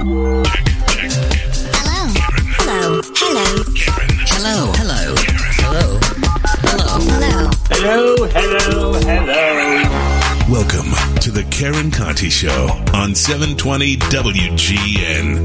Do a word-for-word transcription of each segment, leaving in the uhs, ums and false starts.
Hello. Hello. Hello. Hello. Hello. Hello. Hello. Hello, hello, hello. Welcome to the Karen Conti Show on seven twenty W G N.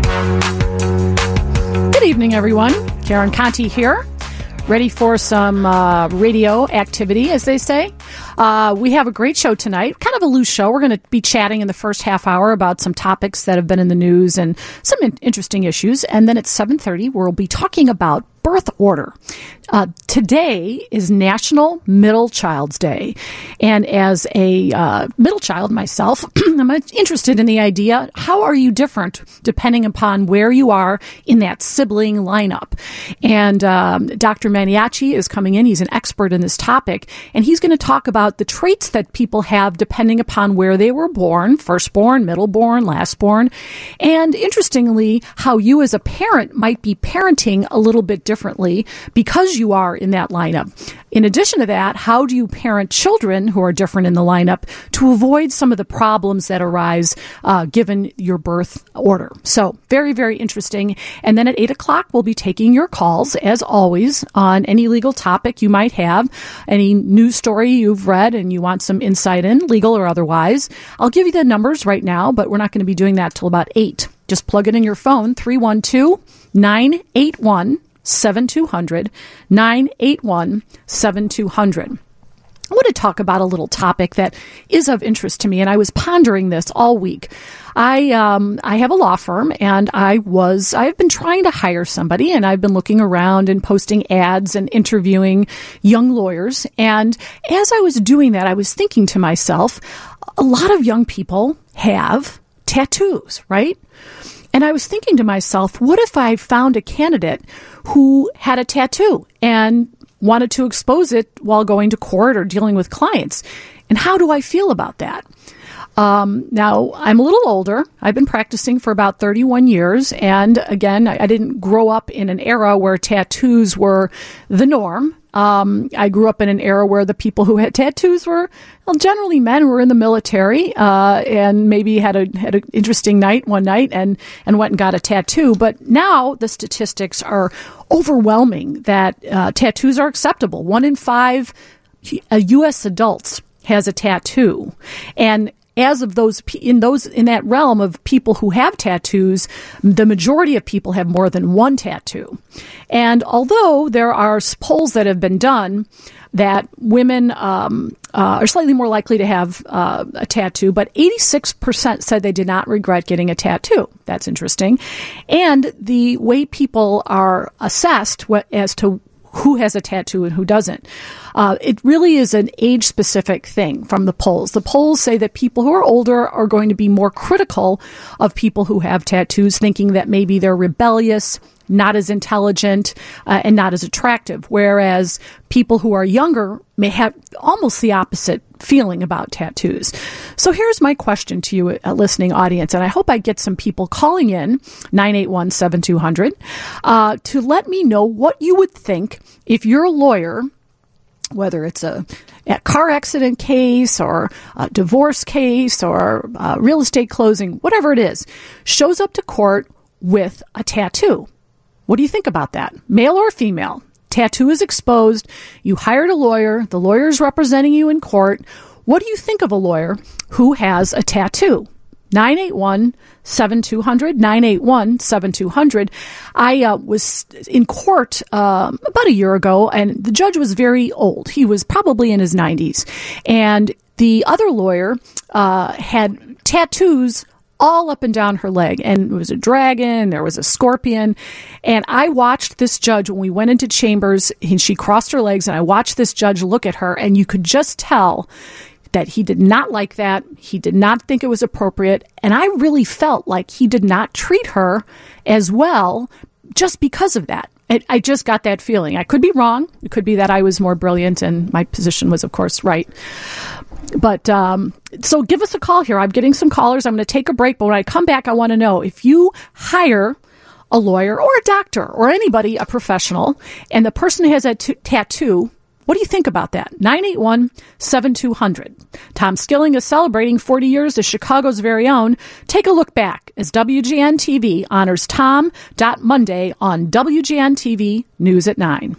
Good evening, everyone. Karen Conti here. Ready for some uh, radio activity, as they say. Uh, we have a great show tonight, kind of a loose show. We're going to be chatting in the first half hour about some topics that have been in the news and some in- interesting issues. And then at seven thirty, we'll be talking about birth order. Uh, today is National Middle Child's Day. And as a uh, middle child myself, I'm interested in the idea, how are you different depending upon where you are in that sibling lineup? And um, Doctor Maniaci is coming in. He's an expert in this topic. And he's going to talk about the traits that people have depending upon where they were born, firstborn, middleborn, lastborn. And interestingly, how you as a parent might be parenting a little bit differently because you are in that lineup. In addition to that, how do you parent children who are different in the lineup to avoid some of the problems that arise uh, given your birth order? So very, very interesting. And then at eight o'clock, we'll be taking your calls, as always, on any legal topic you might have, any news story you've read and you want some insight in, legal or otherwise. I'll give you the numbers right now, but we're not going to be doing that till about eight. Just plug it in your phone, three one two, nine eight one, seven two zero zero, nine eight one, seven two zero zero. I want to talk about a little topic that is of interest to me, and I was pondering this all week. I um, I have a law firm, and I was I've been trying to hire somebody, and I've been looking around and posting ads and interviewing young lawyers. And as I was doing that, I was thinking to myself, a lot of young people have tattoos, right? And I was thinking to myself, what if I found a candidate who had a tattoo and wanted to expose it while going to court or dealing with clients? And how do I feel about that? Um, now, I'm a little older. I've been practicing for about thirty-one years. And again, I, I didn't grow up in an era where tattoos were the norm. Um, I grew up in an era where the people who had tattoos were, well, generally men who were in the military, uh, and maybe had a, had an interesting night one night and, and went and got a tattoo. But now the statistics are overwhelming that, uh, tattoos are acceptable. One in five uh, U S adults has a tattoo. And as of those, in those, in that realm of people who have tattoos, the majority of people have more than one tattoo. And although there are polls that have been done that women um, uh, are slightly more likely to have uh, a tattoo, but eighty-six percent said they did not regret getting a tattoo. That's interesting. And the way people are assessed what, as to who has a tattoo and who doesn't. Uh, it really is an age-specific thing from the polls. The polls say that people who are older are going to be more critical of people who have tattoos, thinking that maybe they're rebellious, not as intelligent, uh, and not as attractive, whereas people who are younger may have almost the opposite feeling about tattoos. So here's my question to you, a listening audience, and I hope I get some people calling in, nine eight one, seven two zero zero, uh, to let me know what you would think if you're a lawyer, whether it's a, a car accident case or a divorce case or a real estate closing, whatever it is, shows up to court with a tattoo. What do you think about that? Male or female? Tattoo is exposed. You hired a lawyer. The lawyer is representing you in court. What do you think of a lawyer who has a tattoo? nine eight one, seven two zero zero, nine eight one, seven two zero zero. I uh, was in court um, about a year ago, and the judge was very old. He was probably in his nineties. And the other lawyer uh, had tattoos all up and down her leg. And it was a dragon, there was a scorpion. And I watched this judge when we went into chambers, and she crossed her legs, and I watched this judge look at her, and you could just tell that he did not like that. He did not think it was appropriate. And I really felt like he did not treat her as well just because of that. It, I just got that feeling. I could be wrong. It could be that I was more brilliant and my position was, of course, right. But um, so give us a call here. I'm getting some callers. I'm going to take a break. But when I come back, I want to know if you hire a lawyer or a doctor or anybody, a professional, and the person has a t- tattoo, what do you think about that? nine eight one, seven two zero zero. Tom Skilling is celebrating forty years as Chicago's very own. Take a look back as W G N T V honors Tom Monday on W G N T V News at nine.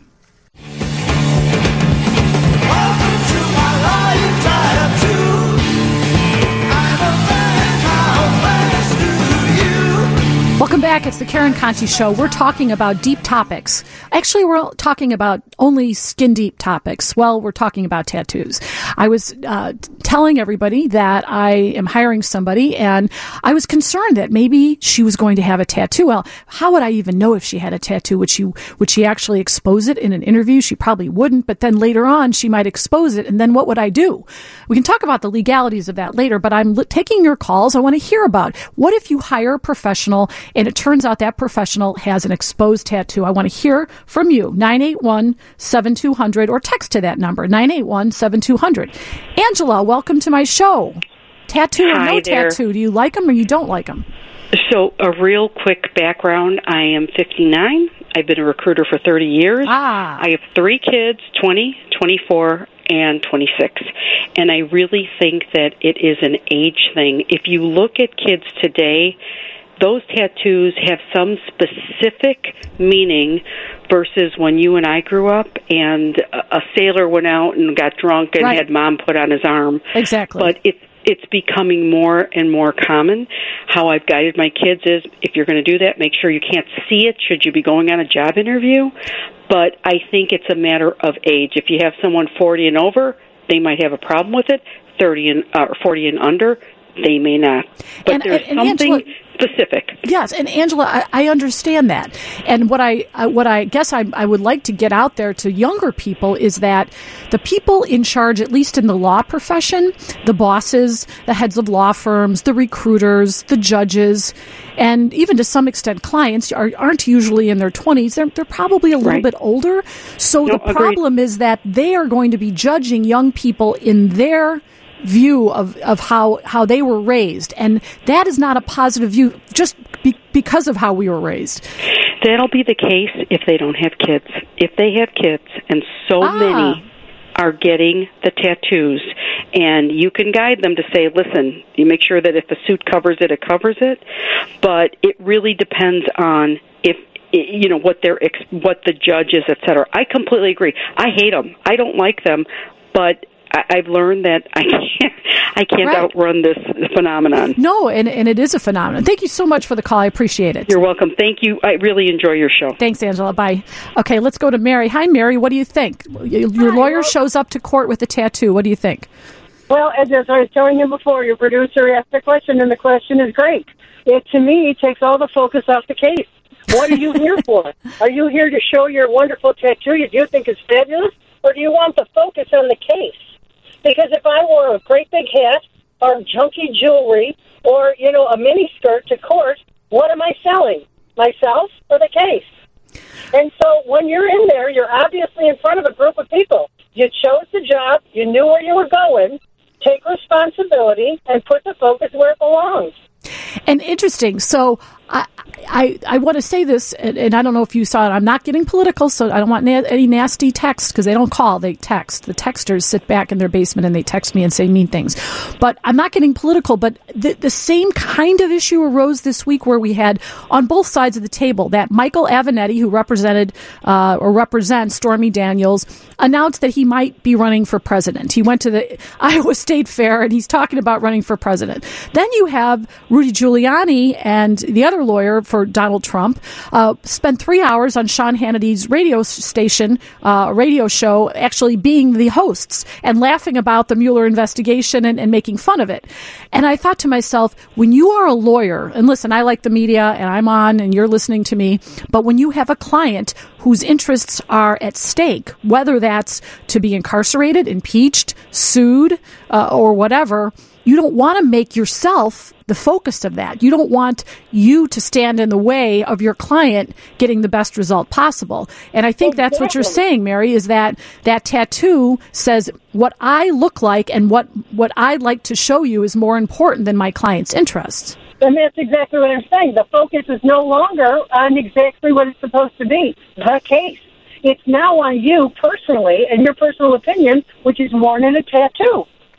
Welcome back. It's the Karen Conti Show. We're talking about deep topics. Actually, we're talking about only skin-deep topics. Well, we're talking about tattoos. I was uh, telling everybody that I am hiring somebody, and I was concerned that maybe she was going to have a tattoo. Well, how would I even know if she had a tattoo? Would she, would she actually expose it in an interview? She probably wouldn't, but then later on, she might expose it, and then what would I do? We can talk about the legalities of that later, but I'm li- taking your calls. I want to hear about what if you hire a professional and it turns out that professional has an exposed tattoo. I want to hear from you, nine eight one, seven two zero zero, or text to that number, nine eight one, seven two zero zero. Angela, welcome to my show. Tattoo or Hi no there. tattoo, do you like them or you don't like them? So a real quick background, I am fifty-nine. I've been a recruiter for thirty years. Ah. I have three kids, twenty, twenty-four, and twenty-six. And I really think that it is an age thing. If you look at kids today, those tattoos have some specific meaning versus when you and I grew up and a sailor went out and got drunk and Right. had mom put on his arm. Exactly. But it's it's becoming more and more common. How I've guided my kids is, if you're going to do that, make sure you can't see it should you be going on a job interview. But I think it's a matter of age. If you have someone forty and over, they might have a problem with it. thirty and uh, forty and under, they may not. But And- there's and- and something Angela- specific. Yes, and Angela, I, I understand that. And what I uh, what I guess I, I would like to get out there to younger people is that the people in charge, at least in the law profession, the bosses, the heads of law firms, the recruiters, the judges, and even to some extent clients are, aren't usually in their twenties. They're, they're probably a little Right. bit older. So No, the agreed. problem is that they are going to be judging young people in their view of, of how, how they were raised. And that is not a positive view just be, because of how we were raised. That'll be the case if they don't have kids. If they have kids, and so Ah. many are getting the tattoos, and you can guide them to say, listen, you make sure that if the suit covers it, it covers it. But it really depends on if you know what their ex- what the judge is, et cetera. I completely agree. I hate them. I don't like them, but I- I've learned that I can't I can't Right. outrun this phenomenon. No, and, and it is a phenomenon. Thank you so much for the call. I appreciate it. You're welcome. Thank you. I really enjoy your show. Thanks, Angela. Bye. Okay, let's go to Mary. Hi, Mary. What do you think? Your Hi, lawyer well- shows up to court with a tattoo. What do you think? Well, as as I was telling you before, your producer asked the question, and the question is great. It, to me, takes all the focus off the case. What are you here for? Are you here to show your wonderful tattoo you do think is fabulous, or do you want the focus on the case? Because if I wore a great big hat or junky jewelry or, you know, a mini skirt to court, what am I selling? Myself or the case? And so when you're in there, you're obviously in front of a group of people. You chose the job. You knew where you were going. Take responsibility and put the focus where it belongs. And interesting. So I I, I want to say this, and, and I don't know if you saw it. I'm not getting political, so I don't want na- any nasty text because they don't call, they text. The texters sit back in their basement and they text me and say mean things. But I'm not getting political, but the, the same kind of issue arose this week where we had on both sides of the table that Michael Avenatti, who represented uh, or represents Stormy Daniels, announced that he might be running for president. He went to the Iowa State Fair and he's talking about running for president. Then you have Rudy Giuliani and the other lawyer for Donald Trump uh, spent three hours on Sean Hannity's radio station, uh, radio show, actually being the hosts and laughing about the Mueller investigation and, and making fun of it. And I thought to myself, when you are a lawyer, and listen, I like the media and I'm on and you're listening to me, but when you have a client whose interests are at stake, whether that's to be incarcerated, impeached, sued, uh, or whatever, you don't want to make yourself the focus of that. You don't want you to stand in the way of your client getting the best result possible. And I think that's what you're saying, Mary, is that that tattoo says what I look like and what, what I'd like to show you is more important than my client's interests. And that's exactly what I'm saying. The focus is no longer on exactly what it's supposed to be, the case. It's now on you personally and your personal opinion, which is worn in a tattoo.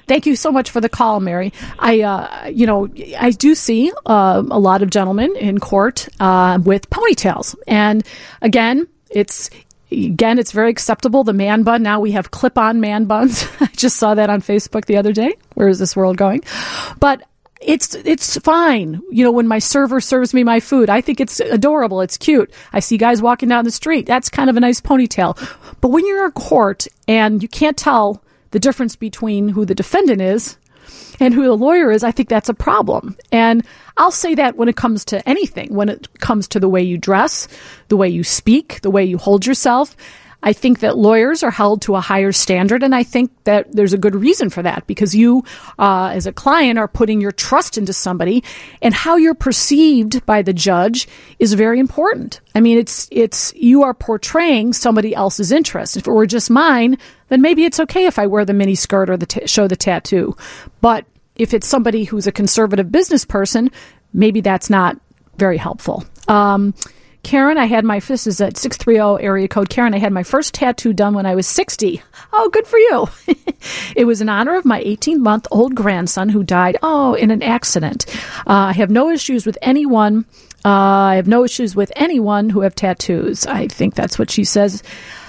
Thank you so much for the call, Mary. I, uh, you know, I do see uh, a lot of gentlemen in court uh, with ponytails. And again, it's Again, it's very acceptable. The man bun. Now we have clip-on man buns. I just saw that on Facebook the other day. Where is this world going? But it's it's fine. You know, when my server serves me my food, I think it's adorable. It's cute. I see guys walking down the street. That's kind of a nice ponytail. But when you're in court and you can't tell the difference between who the defendant is and who the lawyer is, I think that's a problem. And I'll say that when it comes to anything, when it comes to the way you dress, the way you speak, the way you hold yourself. I think that lawyers are held to a higher standard, and I think that there's a good reason for that, because you, uh, as a client, are putting your trust into somebody, and how you're perceived by the judge is very important. I mean, it's it's you are portraying somebody else's interest. If it were just mine, then maybe it's okay if I wear the mini skirt or the t- show the tattoo. But if it's somebody who's a conservative business person, maybe that's not very helpful. Um, Karen, I had my, this is at six three zero area code. Karen, I had my first tattoo done when I was sixty. Oh, good for you. It was in honor of my eighteen-month-old grandson who died, oh, in an accident. Uh, I have no issues with anyone. Uh, I have no issues with anyone who have tattoos. I think that's what she says.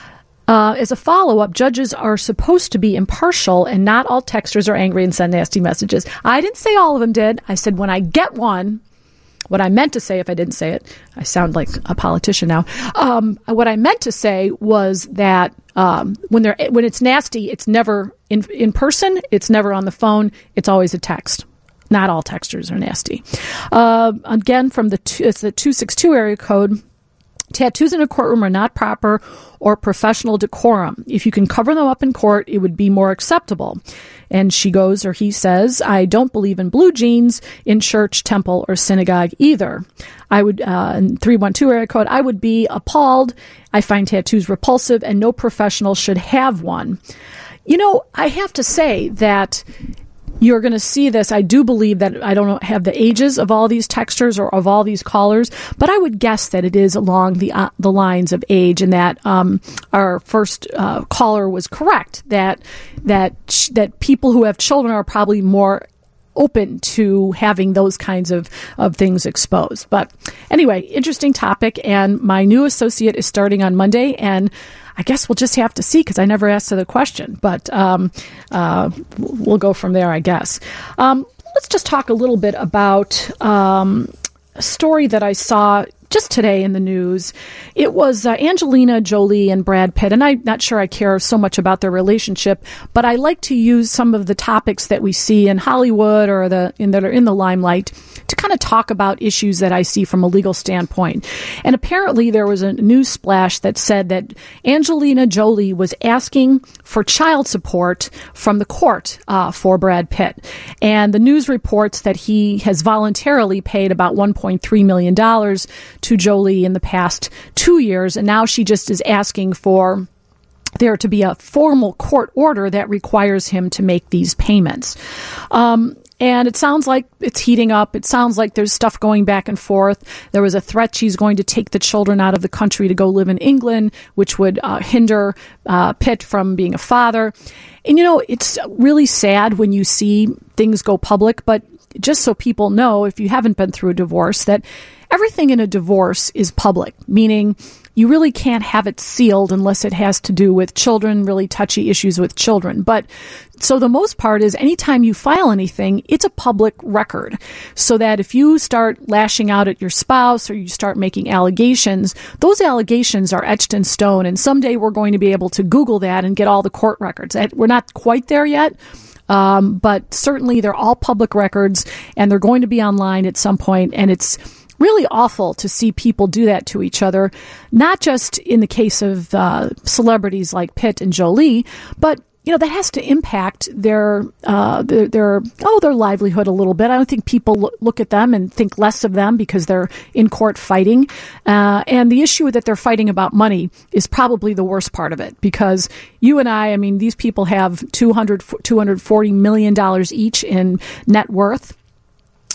Uh, as a follow-up, judges are supposed to be impartial, and not all texters are angry and send nasty messages. I didn't say all of them did. I said when I get one, what I meant to say, if I didn't say it, I sound like a politician now. Um, what I meant to say was that um, when they're when it's nasty, it's never in in person. It's never on the phone. It's always a text. Not all texters are nasty. Uh, again, from the two, it's the two six two area code. Tattoos in a courtroom are not proper or professional decorum. If you can cover them up in court, it would be more acceptable. And she goes, or he says, I don't believe in blue jeans in church, temple, or synagogue either. I would, uh, in three one two area code, I would be appalled. I find tattoos repulsive, and no professional should have one. You know, I have to say that you're going to see this. I do believe that I don't have the ages of all these texters or of all these callers, but I would guess that it is along the uh, the lines of age, and that um, our first uh, caller was correct, that that sh- that people who have children are probably more open to having those kinds of, of things exposed. But anyway, interesting topic, and my new associate is starting on Monday, and I guess we'll just have to see, because I never asked her the question, but um, uh, we'll go from there, I guess. Um, let's just talk a little bit about um, a story that I saw just today in the news. It was uh, Angelina Jolie and Brad Pitt, and I'm not sure I care so much about their relationship, but I like to use some of the topics that we see in Hollywood or the in that are in the limelight to kind of talk about issues that I see from a legal standpoint. And apparently there was a news splash that said that Angelina Jolie was asking for child support from the court uh, for Brad Pitt. And the news reports that he has voluntarily paid about one point three million dollars to Jolie in the past two years, and now she just is asking for there to be a formal court order that requires him to make these payments. Um, and it sounds like it's heating up. It sounds like there's stuff going back and forth. There was a threat she's going to take the children out of the country to go live in England, which would uh, hinder uh, Pitt from being a father. And, you know, it's really sad when you see things go public, but just so people know, if you haven't been through a divorce, that everything in a divorce is public, meaning you really can't have it sealed unless it has to do with children, really touchy issues with children. But so the most part is anytime you file anything, it's a public record, so that if you start lashing out at your spouse or you start making allegations, those allegations are etched in stone. And someday we're going to be able to Google that and get all the court records. We're not quite there yet. Um, but certainly they're all public records, and they're going to be online at some point, and it's really awful to see people do that to each other, not just in the case of uh, celebrities like Pitt and Jolie, but you know that has to impact their uh, their, their oh their livelihood a little bit. I don't think people lo- look at them and think less of them because they're in court fighting, uh, and the issue that they're fighting about money is probably the worst part of it, because you and I, I mean, these people have two hundred, two hundred forty million dollars each in net worth.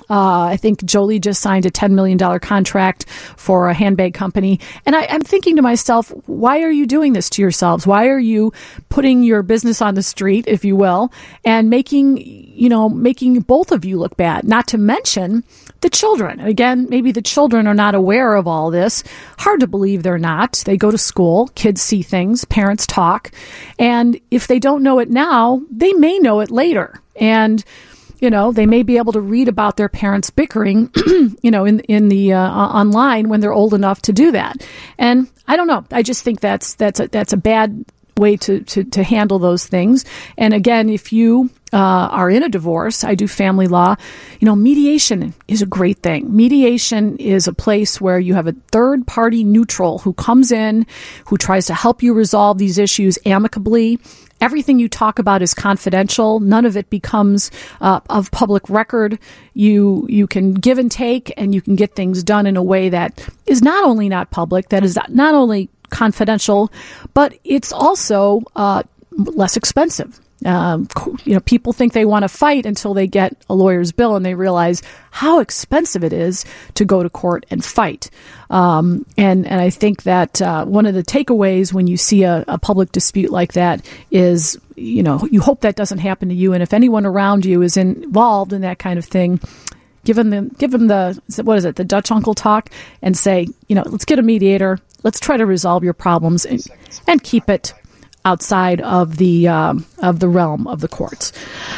Uh, I think Jolie just signed a ten million dollars contract for a handbag company. And I, I'm thinking to myself, why are you doing this to yourselves? Why are you putting your business on the street, if you will, and making, you know, making both of you look bad? Not to mention the children. Again, maybe the children are not aware of all this. Hard to believe they're not. They go to school, kids see things, parents talk. And if they don't know it now, they may know it later. And you know, they may be able to read about their parents bickering, you know, in in the uh, online when they're old enough to do that. And I don't know. I just think that's that's a, that's a bad way to, to, to handle those things. And again, if you uh, are in a divorce, I do family law, you know, mediation is a great thing. Mediation is a place where you have a third party neutral who comes in, who tries to help you resolve these issues amicably. Everything you talk about is confidential. None of it becomes uh, of public record. You you can give and take, and you can get things done in a way that is not only not public, that is not only confidential, but it's also uh, less expensive. Um, you know, people think they want to fight until they get a lawyer's bill and they realize how expensive it is to go to court and fight. Um, and, and I think that uh, one of the takeaways when you see a, a public dispute like that is, you know, you hope that doesn't happen to you. And if anyone around you is involved in that kind of thing, give them the, give them the, what is it, the Dutch uncle talk, and say, you know, let's get a mediator. Let's try to resolve your problems and, and keep it outside of the um, of the realm of the courts.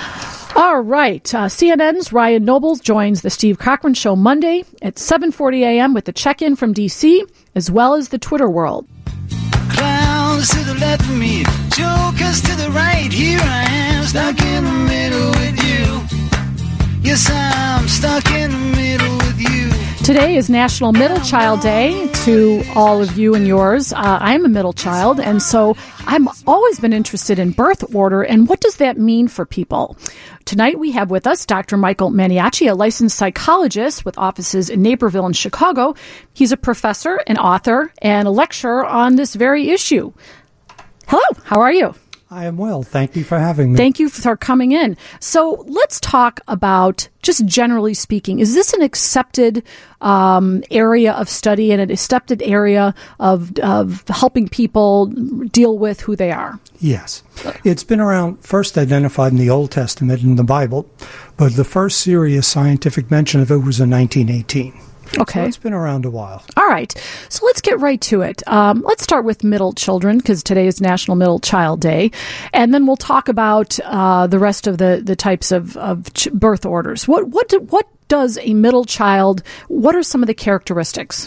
All right. Uh, C N N's Ryan Nobles joins the Steve Cochran Show Monday at seven forty a.m. with the check-in from D C, as well as the Twitter world. Clowns to the left of me, jokers to the right. Here I am, stuck in the middle with you. Yes, I'm stuck in the middle with you. Today is National Middle Child Day. To all of you and yours, uh, I am a middle child, and so I've always been interested in birth order and what does that mean for people. Tonight we have with us Doctor Michael Maniaci, a licensed psychologist with offices in Naperville and Chicago. He's a professor, an author, and a lecturer on this very issue. Hello, how are you? I am well. Thank you for having me. Thank you for coming in. So let's talk about, just generally speaking, is this an accepted um, area of study and an accepted area of, of helping people deal with who they are? Yes. It's been around, first identified in the Old Testament in the Bible, but the first serious scientific mention of it was in nineteen eighteen. Okay. So it's been around a while. All right. So let's get right to it. Um, let's start with middle children, because today is National Middle Child Day. And then we'll talk about uh, the rest of the, the types of, of ch- birth orders. What, what, do, what does a middle child, what are some of the characteristics?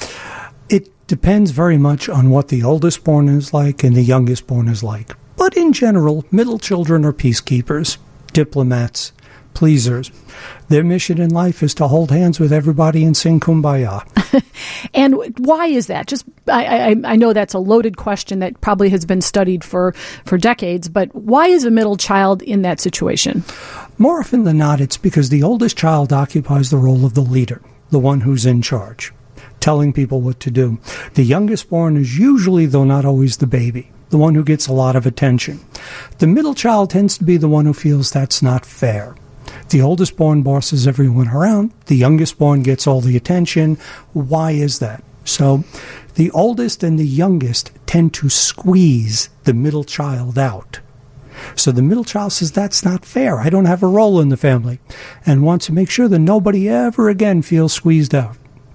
It depends very much on what the oldest born is like and the youngest born is like. But in general, middle children are peacekeepers, diplomats, pleasers. Their mission in life is to hold hands with everybody and sing Kumbaya. And why is that? Just I, I, I know that's a loaded question that probably has been studied for, for decades, but why is a middle child in that situation? More often than not, it's because the oldest child occupies the role of the leader, the one who's in charge, telling people what to do. The youngest born is usually, though not always, the baby, the one who gets a lot of attention. The middle child tends to be the one who feels that's not fair. The oldest born bosses everyone around. The youngest born gets all the attention. Why is that? So the oldest and the youngest tend to squeeze the middle child out. So the middle child says, that's not fair. I don't have a role in the family, and wants to make sure that nobody ever again feels squeezed out.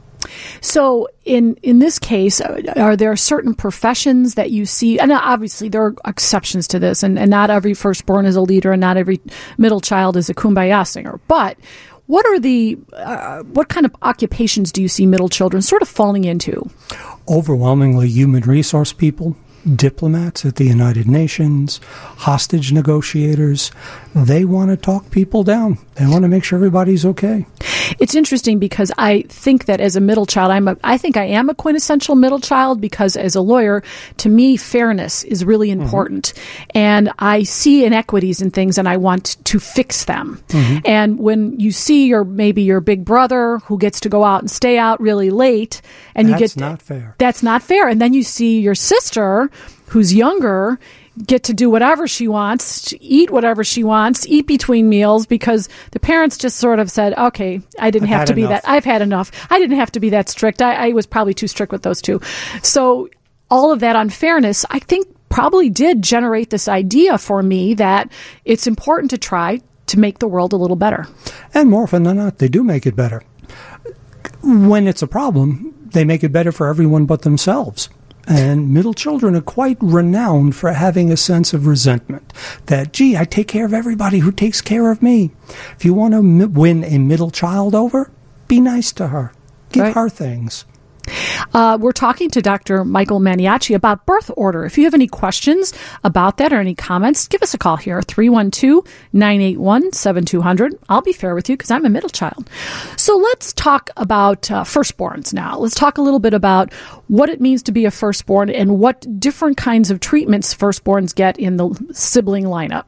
So in, in this case, are there certain professions that you see? And obviously there are exceptions to this, and, and not every firstborn is a leader and not every middle child is a Kumbaya singer. But what are the, uh, what kind of occupations do you see middle children sort of falling into? Overwhelmingly human resource people, diplomats at the United Nations, hostage negotiators. They want to talk people down. They want to make sure everybody's okay. It's interesting because I think that as a middle child, I'm a, I think I am a quintessential middle child because as a lawyer, to me, fairness is really important. Mm-hmm. And I see inequities in things and I want to fix them. Mm-hmm. And when you see your, maybe your big brother who gets to go out and stay out really late and that's you get, not fair. That's not fair. And then you see your sister who's younger get to do whatever she wants, to eat whatever she wants, eat between meals, because the parents just sort of said, okay, I didn't I've have to be enough. that. I've had enough. I didn't have to be that strict. I, I was probably too strict with those two. So all of that unfairness, I think, probably did generate this idea for me that it's important to try to make the world a little better. And more often than not, they do make it better. When it's a problem, they make it better for everyone but themselves. And middle children are quite renowned for having a sense of resentment. That, gee, I take care of everybody who takes care of me. If you want to m- win a middle child over, be nice to her. Give Right. her things. Uh, we're talking to Doctor Michael Maniaci about birth order. If you have any questions about that or any comments, give us a call here, three one two, nine eight one, seven two zero zero. I'll be fair with you because I'm a middle child. So let's talk about uh, firstborns now. Let's talk a little bit about what it means to be a firstborn and what different kinds of treatments firstborns get in the sibling lineup.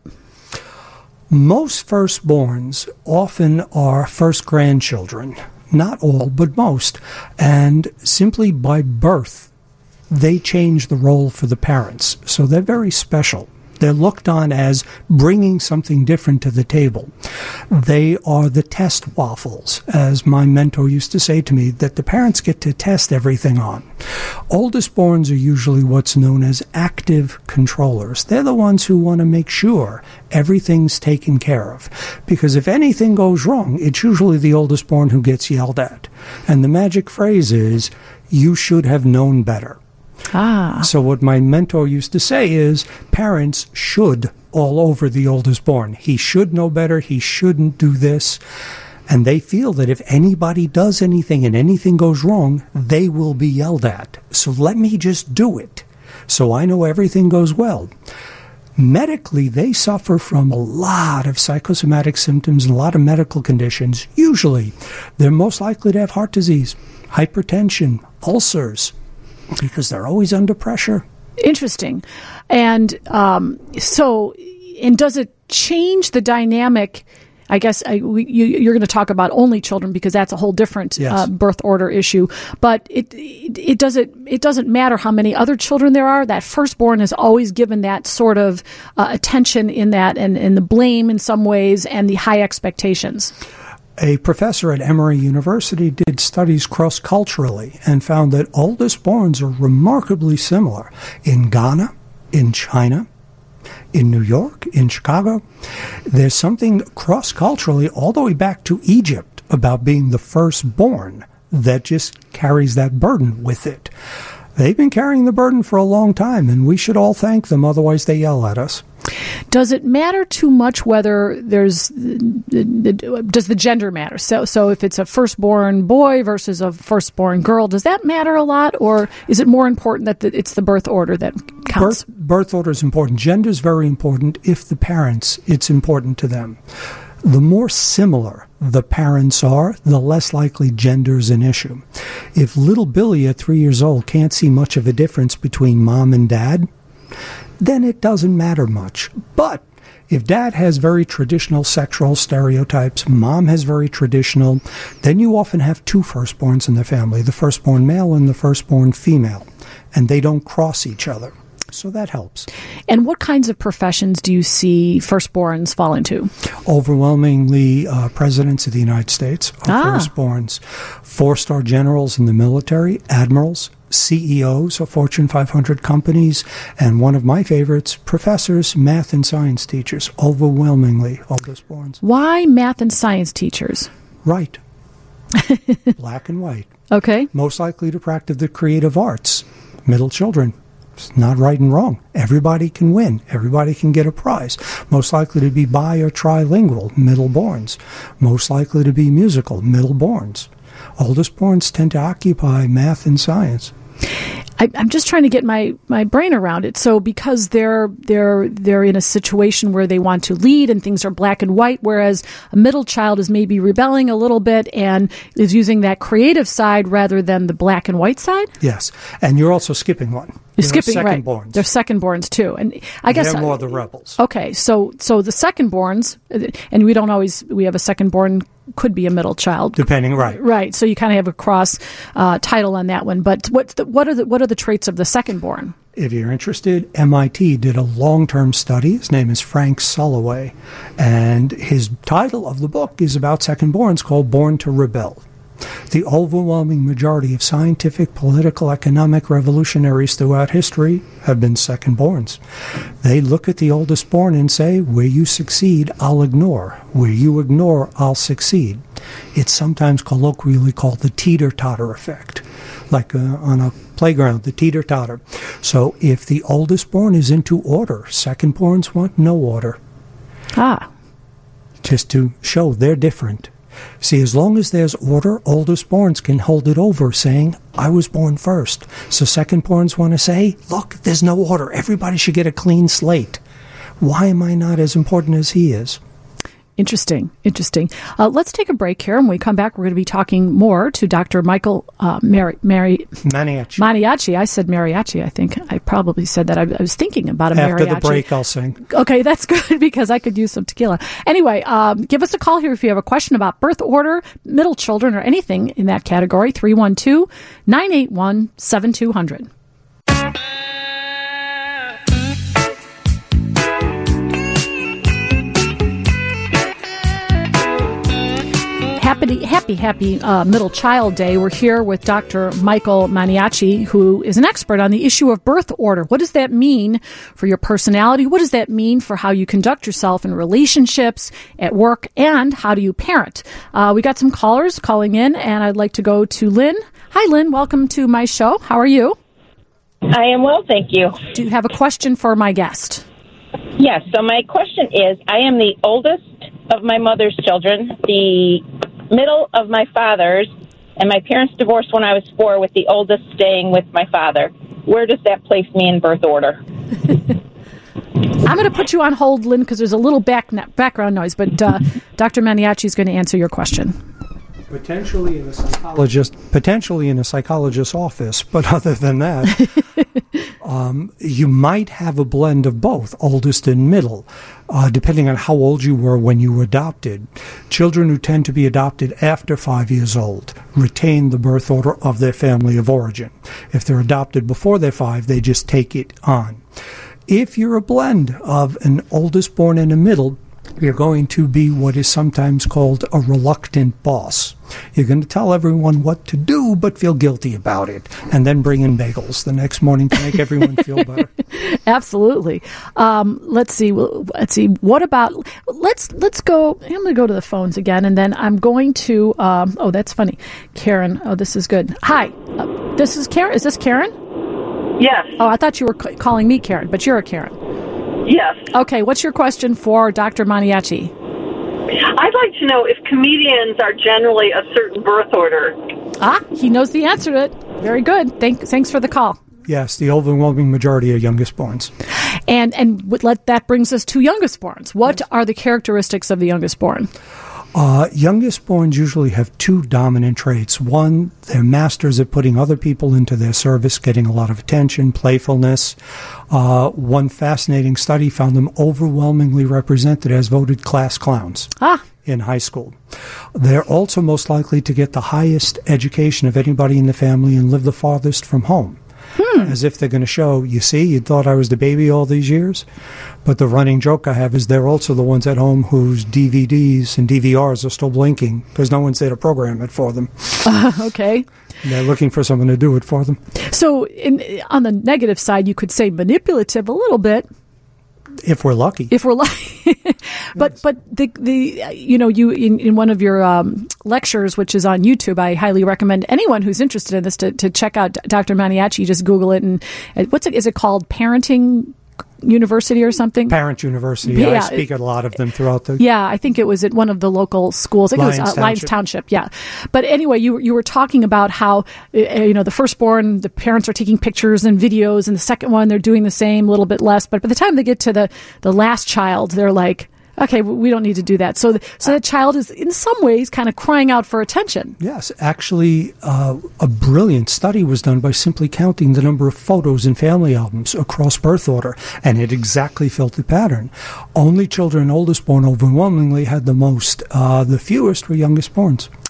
Most firstborns often are first grandchildren. Not all, but most. And simply by birth, they change the role for the parents. So they're very special. They're looked on as bringing something different to the table. They are the test waffles, as my mentor used to say to me, that the parents get to test everything on. Oldest borns are usually what's known as active controllers. They're the ones who want to make sure everything's taken care of. Because if anything goes wrong, it's usually the oldest born who gets yelled at. And the magic phrase is, you should have known better. Ah. So what my mentor used to say is, parents should all over the oldest born. He should know better. He shouldn't do this. And they feel that if anybody does anything and anything goes wrong, they will be yelled at. So let me just do it, so I know everything goes well. Medically, they suffer from a lot of psychosomatic symptoms and a lot of medical conditions. Usually, they're most likely to have heart disease, hypertension, ulcers, because they're always under pressure. Interesting. And um, so, and does it change the dynamic? I guess I, we, you, you're going to talk about only children because that's a whole different Yes. uh, birth order issue. But it, it it doesn't it doesn't matter how many other children there are. That firstborn is always given that sort of uh, attention in that, and, and the blame in some ways, and the high expectations. A professor at Emory University did studies cross-culturally and found that oldest borns are remarkably similar in Ghana, in China, in New York, in Chicago. There's something cross-culturally all the way back to Egypt about being the firstborn that just carries that burden with it. They've been carrying the burden for a long time, and we should all thank them, otherwise they yell at us. Does it matter too much whether there's, does the gender matter? So, so if it's a firstborn boy versus a firstborn girl, does that matter a lot, or is it more important that the, it's the birth order that counts? Birth, birth order is important. Gender is very important. If the parents, it's important to them. The more similar the parents are, the less likely gender is an issue. If little Billy at three years old can't see much of a difference between mom and dad, then it doesn't matter much. But if dad has very traditional sexual stereotypes, mom has very traditional, then you often have two firstborns in the family, the firstborn male and the firstborn female, and they don't cross each other. So that helps. And what kinds of professions do you see firstborns fall into? Overwhelmingly, uh, presidents of the United States are Ah. firstborns. Four-star generals in the military, admirals, C E Os of Fortune five hundred companies, and one of my favorites, professors, math and science teachers, overwhelmingly oldest borns. Why math and science teachers? Right. Black and white. Okay. Most likely to practice the creative arts. Middle children. It's not right and wrong. Everybody can win. Everybody can get a prize. Most likely to be bi or trilingual. Middle borns. Most likely to be musical. Middle borns. Oldest borns tend to occupy math and science. I, I'm just trying to get my, my brain around it. So because they're they're they're in a situation where they want to lead and things are black and white, whereas a middle child is maybe rebelling a little bit and is using that creative side rather than the black and white side. Yes. And you're also skipping one. You're You know, skipping right. second-borns. They're second borns too, and I guess They're more the rebels. Okay, so so the second borns, and we don't always we have a second born could be a middle child. Depending, right. Right. So you kind of have a cross uh, title on that one. But what's the, what are the what are the traits of the second born? If you're interested, M I T did a long-term study. His name is Frank Soloway, and his title of the book is about second-borns, called Born to Rebel. The overwhelming majority of scientific, political, economic revolutionaries throughout history have been second-borns. They look at the oldest born and say, where you succeed, I'll ignore. Where you ignore, I'll succeed. It's sometimes colloquially called the teeter-totter effect, like uh, on a playground, the teeter-totter. So if the oldest born is into order, second-borns want no order. Ah. Just to show they're different. See, as long as there's order, oldest borns can hold it over, saying, I was born first. So second borns want to say, look, there's no order. Everybody should get a clean slate. Why am I not as important as he is? Interesting, interesting. Uh, let's take a break here. And when we come back, we're going to be talking more to Doctor Michael uh, Mari- Mari- Maniaci. Maniaci. I said mariachi, I think. I probably said that. I, I was thinking about a After mariachi. After the break, I'll sing. Okay, that's good because I could use some tequila. Anyway, um, give us a call here if you have a question about birth order, middle children, or anything in that category. three one two, nine eight one, seven two zero zero. Happy, happy, happy uh, Middle Child Day. We're here with Doctor Michael Maniaci, who is an expert on the issue of birth order. What does that mean for your personality? What does that mean for how you conduct yourself in relationships, at work, and how do you parent? Uh, we got some callers calling in, and I'd like to go to Lynn. Hi, Lynn. Welcome to my show. How are you? I am well, thank you. Do you have a question for my guest? Yes. So my question is, I am the oldest of my mother's children, the middle of my father's, and my parents divorced when I was four, with the oldest staying with my father. Where does that place me in birth order? I'm going to put you on hold, Lynn, because there's a little back background noise, but uh, Doctor Maniaci is going to answer your question. Potentially in a psychologist, potentially in a psychologist's office, but other than that, um, you might have a blend of both, oldest and middle, uh, depending on how old you were when you were adopted. Children who tend to be adopted after five years old retain the birth order of their family of origin. If they're adopted before they're five, they just take it on. If you're a blend of an oldest born and a middle, you're going to be what is sometimes called a reluctant boss. You're going to tell everyone what to do, but feel guilty about it, and then bring in bagels the next morning to make everyone feel better. Absolutely. Um, let's see. Let's see. What about? Let's let's go. I'm going to go to the phones again, and then I'm going to. Um, oh, that's funny, Karen. Oh, this is good. Hi, uh, this is Karen. Is this Karen? Yes. Oh, I thought you were c- calling me Karen, but you're a Karen. Yes. Okay, what's your question for Doctor Maniaci? I'd like to know if comedians are generally a certain birth order. Ah, he knows the answer to it. Very good. Thank, thanks for the call. Yes, the overwhelming majority are youngest borns. And and let, that brings us to youngest borns. What yes. are the characteristics of the youngest born? Uh, youngest borns usually have two dominant traits. One, they're masters at putting other people into their service, getting a lot of attention, playfulness. Uh, one fascinating study found them overwhelmingly represented as voted class clowns. Ah. In high school. They're also most likely to get the highest education of anybody in the family and live the farthest from home. Hmm. As if they're going to show, you see, you thought I was the baby all these years? But the running joke I have is they're also the ones at home whose D V Ds and D V Rs are still blinking because no one's there to program it for them. Uh, okay. And they're looking for someone to do it for them. So in, on the negative side, you could say manipulative a little bit. If we're lucky. If we're lucky. but yes. but the the you know you in, in one of your um, lectures, which is on YouTube, I highly recommend anyone who's interested in this to, to check out Doctor Maniaci. Just Google it and uh, what's it? Is it called Parenting University or something? Parent University. Yeah, I speak at a lot of them throughout the... Yeah, I think it was at one of the local schools. I think Lyons it was uh, Township. Lyons Township, yeah. But anyway, you you were talking about how, uh, you know, the firstborn, the parents are taking pictures and videos, and the second one, they're doing the same, a little bit less. But by the time they get to the, the last child, they're like, okay, we don't need to do that. So, the, so the child is in some ways kind of crying out for attention. Yes, actually, uh, a brilliant study was done by simply counting the number of photos in family albums across birth order, and it exactly filled the pattern. Only children oldest born overwhelmingly had the most. Uh, the fewest were youngest borns.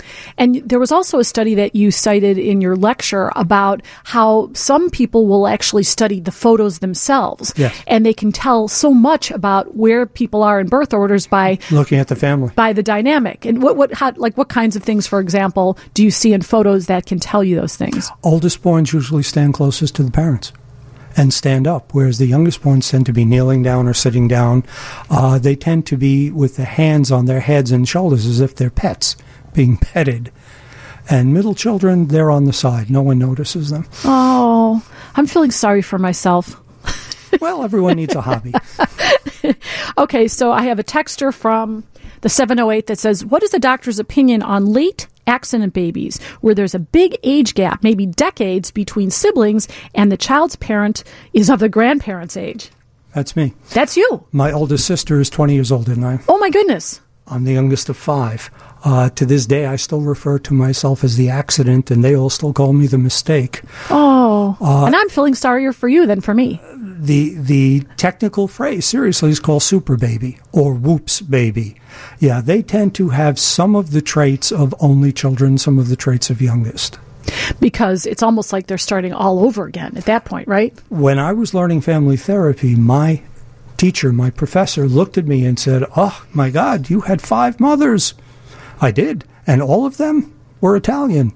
And there was also a study that you cited in your lecture about how some people will actually study the photos themselves. Yes. And they can tell so much about where people are in birth orders by looking at the family, by the dynamic. And what, what, how, like what kinds of things, for example, do you see in photos that can tell you those things? Oldest borns usually stand closest to the parents and stand up, whereas the youngest borns tend to be kneeling down or sitting down. Uh, they tend to be with the hands on their heads and shoulders as if they're pets being petted. And middle children, they're on the side. No one notices them. Oh, I'm feeling sorry for myself. Well, everyone needs a hobby. Okay, so I have a texter from the seven oh eight that says, what is the doctor's opinion on late accident babies, where there's a big age gap, maybe decades, between siblings and the child's parent is of the grandparent's age? That's me. That's you. My oldest sister is twenty years older than I am. Oh, my goodness. I'm the youngest of five. Uh, to this day, I still refer to myself as the accident, and they all still call me the mistake. Oh, uh, and I'm feeling sorrier for you than for me. The the technical phrase, seriously, is called super baby or whoops baby. Yeah, they tend to have some of the traits of only children, some of the traits of youngest. Because it's almost like they're starting all over again at that point, right? When I was learning family therapy, my teacher, my professor, looked at me and said, oh, my God, you had five mothers. I did, and all of them were Italian.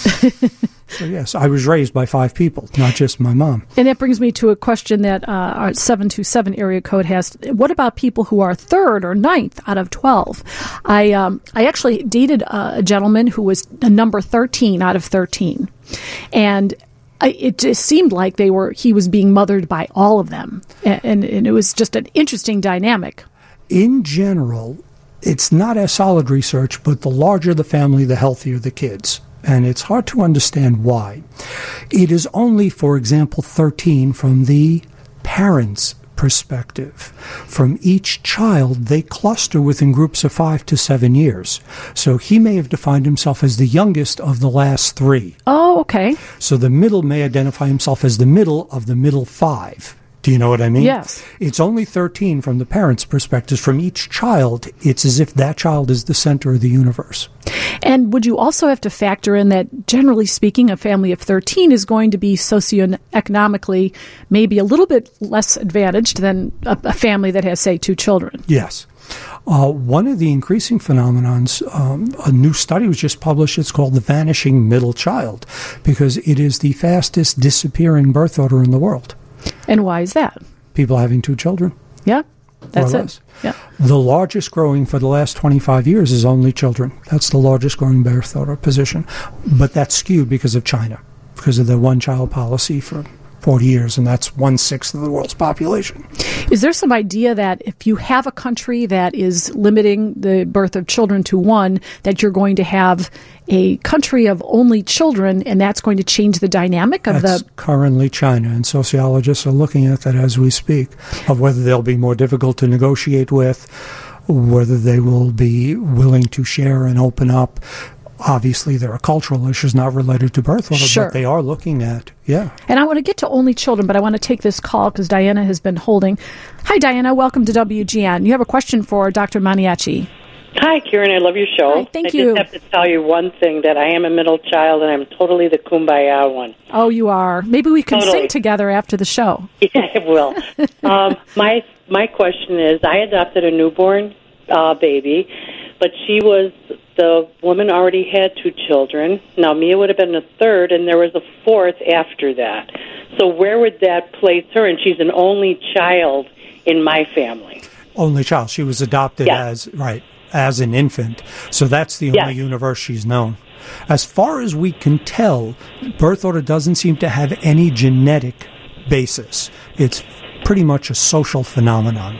So, yes, I was raised by five people, not just my mom. And that brings me to a question that uh, our seven two seven area code has. What about people who are third or ninth out of twelve? I um, I actually dated a, a gentleman who was a number thirteen out of thirteen. And I, it just seemed like they were he was being mothered by all of them. And, and, and it was just an interesting dynamic. In general, it's not as solid research, but the larger the family, the healthier the kids. And it's hard to understand why. It is only, for example, thirteen from the parents' perspective. From each child, they cluster within groups of five to seven years. So he may have defined himself as the youngest of the last three. Oh, okay. So the middle may identify himself as the middle of the middle five. Do you know what I mean? Yes. It's only thirteen from the parents' perspective. From each child, it's as if that child is the center of the universe. And would you also have to factor in that, generally speaking, a family of thirteen is going to be socioeconomically maybe a little bit less advantaged than a, a family that has, say, two children? Yes. Uh, one of the increasing phenomenons, um, a new study was just published. It's called the vanishing middle child, because it is the fastest disappearing birth order in the world. And why is that? People having two children. Yeah, that's or it. Less. Yeah. The largest growing for the last twenty-five years is only children. That's the largest growing birth order position. But that's skewed because of China, because of the one-child policy for forty years, and that's one-sixth of the world's population. Is there some idea that if you have a country that is limiting the birth of children to one, that you're going to have a country of only children, and that's going to change the dynamic of that's the... currently China, and sociologists are looking at that as we speak, of whether they'll be more difficult to negotiate with, whether they will be willing to share and open up. Obviously, there are cultural issues not related to birth order, sure. but they are looking at, yeah. And I want to get to only children, but I want to take this call because Diana has been holding. Hi, Diana. Welcome to W G N. You have a question for Doctor Maniaci. Hi, Karen. I love your show. Hi, thank I you. just have to tell you one thing, that I am a middle child, and I'm totally the kumbaya one. Oh, you are. Maybe we can Totally. sing together after the show. Yeah, it will. um, my, my question is, I adopted a newborn uh, baby, but she was... The woman already had two children. Now, Mia would have been a third, and there was a fourth after that. So where would that place her? And she's an only child in my family. Only child. She was adopted Yes. as, right, as an infant. So that's the Yes. only universe she's known. As far as we can tell, birth order doesn't seem to have any genetic basis. It's pretty much a social phenomenon.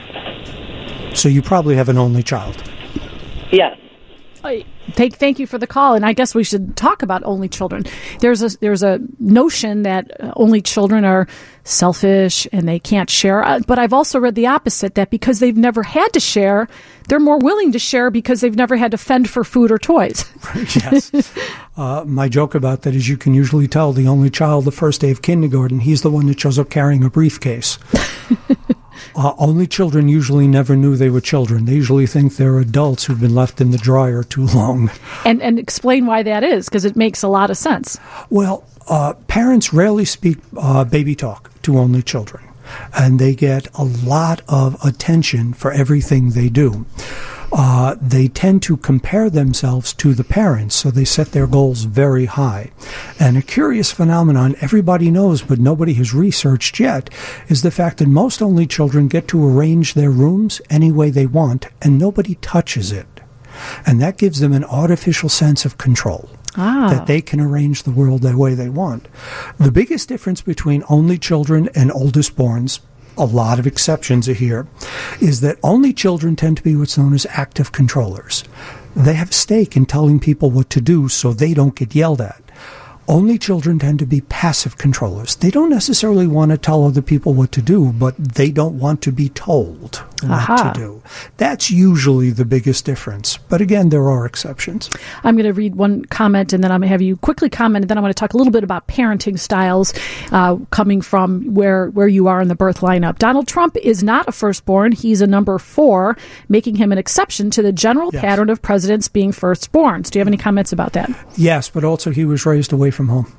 So you probably have an only child. Yes. Thank, thank you for the call, and I guess we should talk about only children. There's a there's a notion that uh, only children are selfish and they can't share. Uh, but I've also read the opposite, that because they've never had to share, they're more willing to share because they've never had to fend for food or toys. Yes. Uh, my joke about that is you can usually tell the only child the first day of kindergarten, he's the one that shows up carrying a briefcase. Uh, only children usually never knew they were children. They usually think they're adults who've been left in the dryer too long. And and explain why that is, because it makes a lot of sense. Well, uh, parents rarely speak uh, baby talk to only children, and they get a lot of attention for everything they do. Uh, they tend to compare themselves to the parents, so they set their goals very high. And a curious phenomenon everybody knows but nobody has researched yet is the fact that most only children get to arrange their rooms any way they want, and nobody touches it. And that gives them an artificial sense of control. Ah. That they can arrange the world the way they want. The biggest difference between only children and oldest borns, a lot of exceptions are here, is that only children tend to be what's known as active controllers. They have a stake in telling people what to do so they don't get yelled at. Only children tend to be passive controllers. They don't necessarily want to tell other people what to do, but they don't want to be told what Aha. to do. That's usually the biggest difference. But again, there are exceptions. I'm going to read one comment, and then I'm going to have you quickly comment, and then I want to talk a little bit about parenting styles uh, coming from where, where you are in the birth lineup. Donald Trump is not a firstborn. He's a number four, making him an exception to the general yes. pattern of presidents being firstborns. Do you have any comments about that? Yes, but also he was raised away from home.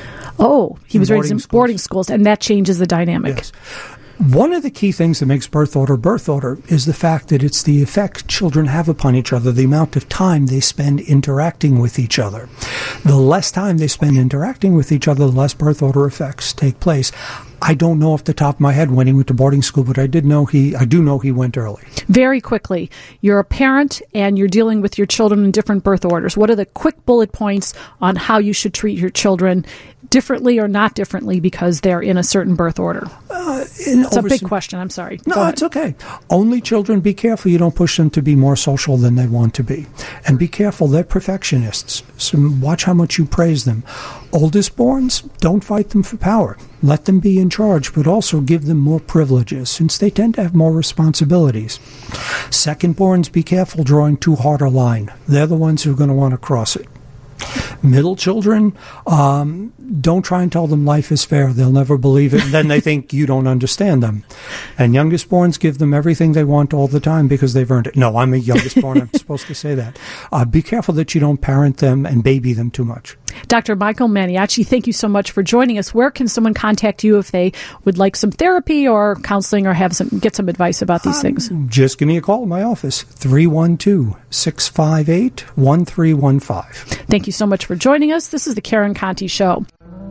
Oh, he in was raised in schools. boarding schools, and that changes the dynamic. Yes. One of the key things that makes birth order birth order is the fact that it's the effect children have upon each other, the amount of time they spend interacting with each other. The less time they spend interacting with each other, the less birth order effects take place. I don't know off the top of my head when he went to boarding school, but I did know he, I do know he went early. Very quickly, you're a parent and you're dealing with your children in different birth orders. What are the quick bullet points on how you should treat your children differently or not differently because they're in a certain birth order? Uh, it's a big question. I'm sorry. No, it's okay. Only children, be careful you don't push them to be more social than they want to be. And be careful, they're perfectionists. So watch how much you praise them. Oldest borns, don't fight them for power. Let them be in charge, but also give them more privileges, since they tend to have more responsibilities. Second-borns, be careful drawing too hard a line. They're the ones who are going to want to cross it. Middle children, um, don't try and tell them life is fair. They'll never believe it. And then they think you don't understand them. And youngest borns, give them everything they want all the time because they've earned it. No, I'm a youngest born. I'm supposed to say that. Uh, be careful that you don't parent them and baby them too much. Doctor Michael Maniaci, thank you so much for joining us. Where can someone contact you if they would like some therapy or counseling or have some get some advice about these um, things? Just give me a call at my office, three one two, six five eight, one three one five. Thank you so much for joining us. This is the Karen Conti Show.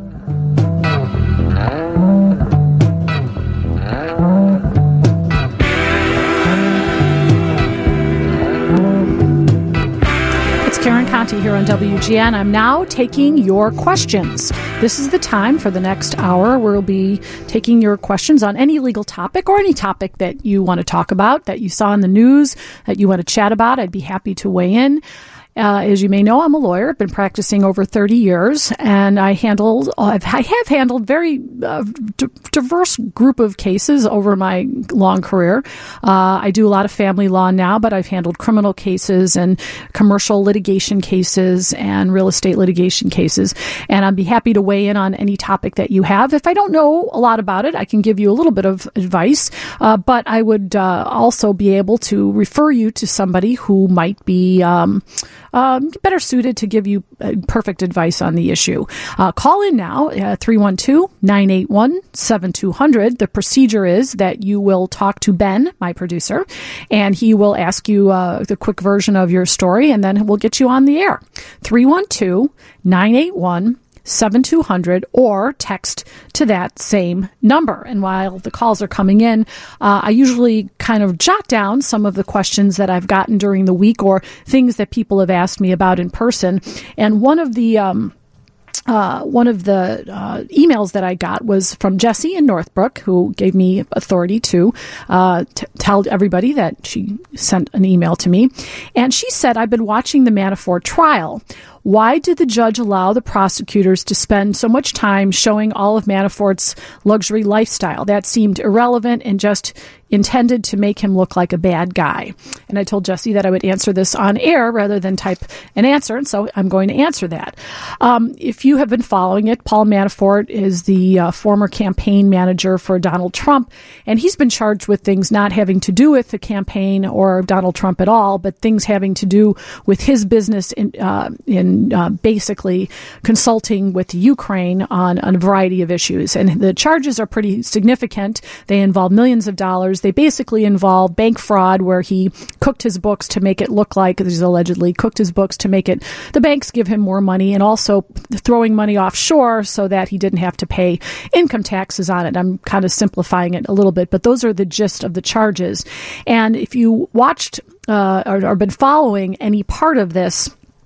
Karen Conti here on W G N. I'm now taking your questions. This is the time for the next hour where we'll be taking your questions on any legal topic or any topic that you want to talk about, that you saw in the news, that you want to chat about. I'd be happy to weigh in. Uh, as you may know, I'm a lawyer. I've been practicing over thirty years, and I handled, I've, I have handled very uh, d- diverse group of cases over my long career. Uh, I do a lot of family law now, but I've handled criminal cases and commercial litigation cases and real estate litigation cases. And I'd be happy to weigh in on any topic that you have. If I don't know a lot about it, I can give you a little bit of advice, uh, but I would uh, also be able to refer you to somebody who might be um, Um, better suited to give you uh, perfect advice on the issue. Uh, call in now, uh, three one two, nine eight one, seven two zero zero. The procedure is that you will talk to Ben, my producer, and he will ask you uh, the quick version of your story, and then we'll get you on the air. three one two, nine eight one, seven two zero zero or text to that same number. And while the calls are coming in, uh, I usually kind of jot down some of the questions that I've gotten during the week or things that people have asked me about in person. And one of the um, Uh, one of the uh, emails that I got was from Jessie in Northbrook, who gave me authority to uh, t- tell everybody that she sent an email to me. And she said, I've been watching the Manafort trial. Why did the judge allow the prosecutors to spend so much time showing all of Manafort's luxury lifestyle? That seemed irrelevant and just intended to make him look like a bad guy. And I told Jesse that I would answer this on air rather than type an answer, and so I'm going to answer that. Um, if you have been following it, Paul Manafort is the uh, former campaign manager for Donald Trump, and he's been charged with things not having to do with the campaign or Donald Trump at all, but things having to do with his business in, uh, in uh, basically consulting with Ukraine on, on a variety of issues. And the charges are pretty significant. They involve millions of dollars. They basically involve bank fraud, where he cooked his books to make it look like, he's allegedly cooked his books to make it, the banks give him more money, and also throwing money offshore so that he didn't have to pay income taxes on it. I'm kind of simplifying it a little bit, but those are the gist of the charges. And if you watched uh, or, or been following any part of this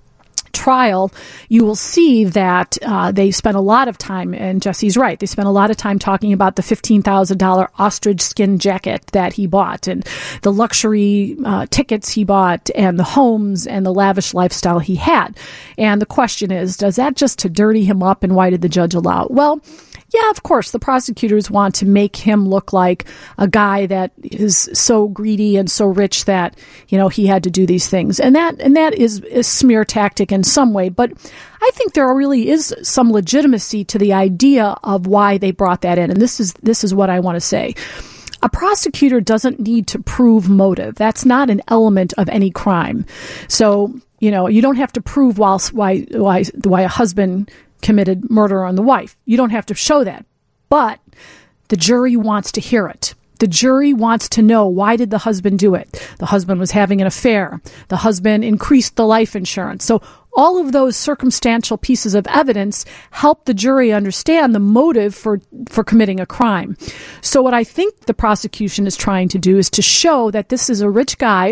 trial, you will see that uh, they spent a lot of time, and Jesse's right, they spent a lot of time talking about the fifteen thousand dollars ostrich skin jacket that he bought, and the luxury uh, tickets he bought, and the homes and the lavish lifestyle he had. And the question is, does that just to dirty him up, and why did the judge allow it? Well, yeah, of course, the prosecutors want to make him look like a guy that is so greedy and so rich that, you know, he had to do these things. And that and that is a smear tactic in some way. But I think there really is some legitimacy to the idea of why they brought that in. And this is this is what I want to say. A prosecutor doesn't need to prove motive. That's not an element of any crime. So, you know, you don't have to prove why why why, why a husband committed murder on the wife. You don't have to show that. But the jury wants to hear it. The jury wants to know, why did the husband do it? The husband was having an affair. The husband increased the life insurance. So all of those circumstantial pieces of evidence help the jury understand the motive for, for committing a crime. So what I think the prosecution is trying to do is to show that this is a rich guy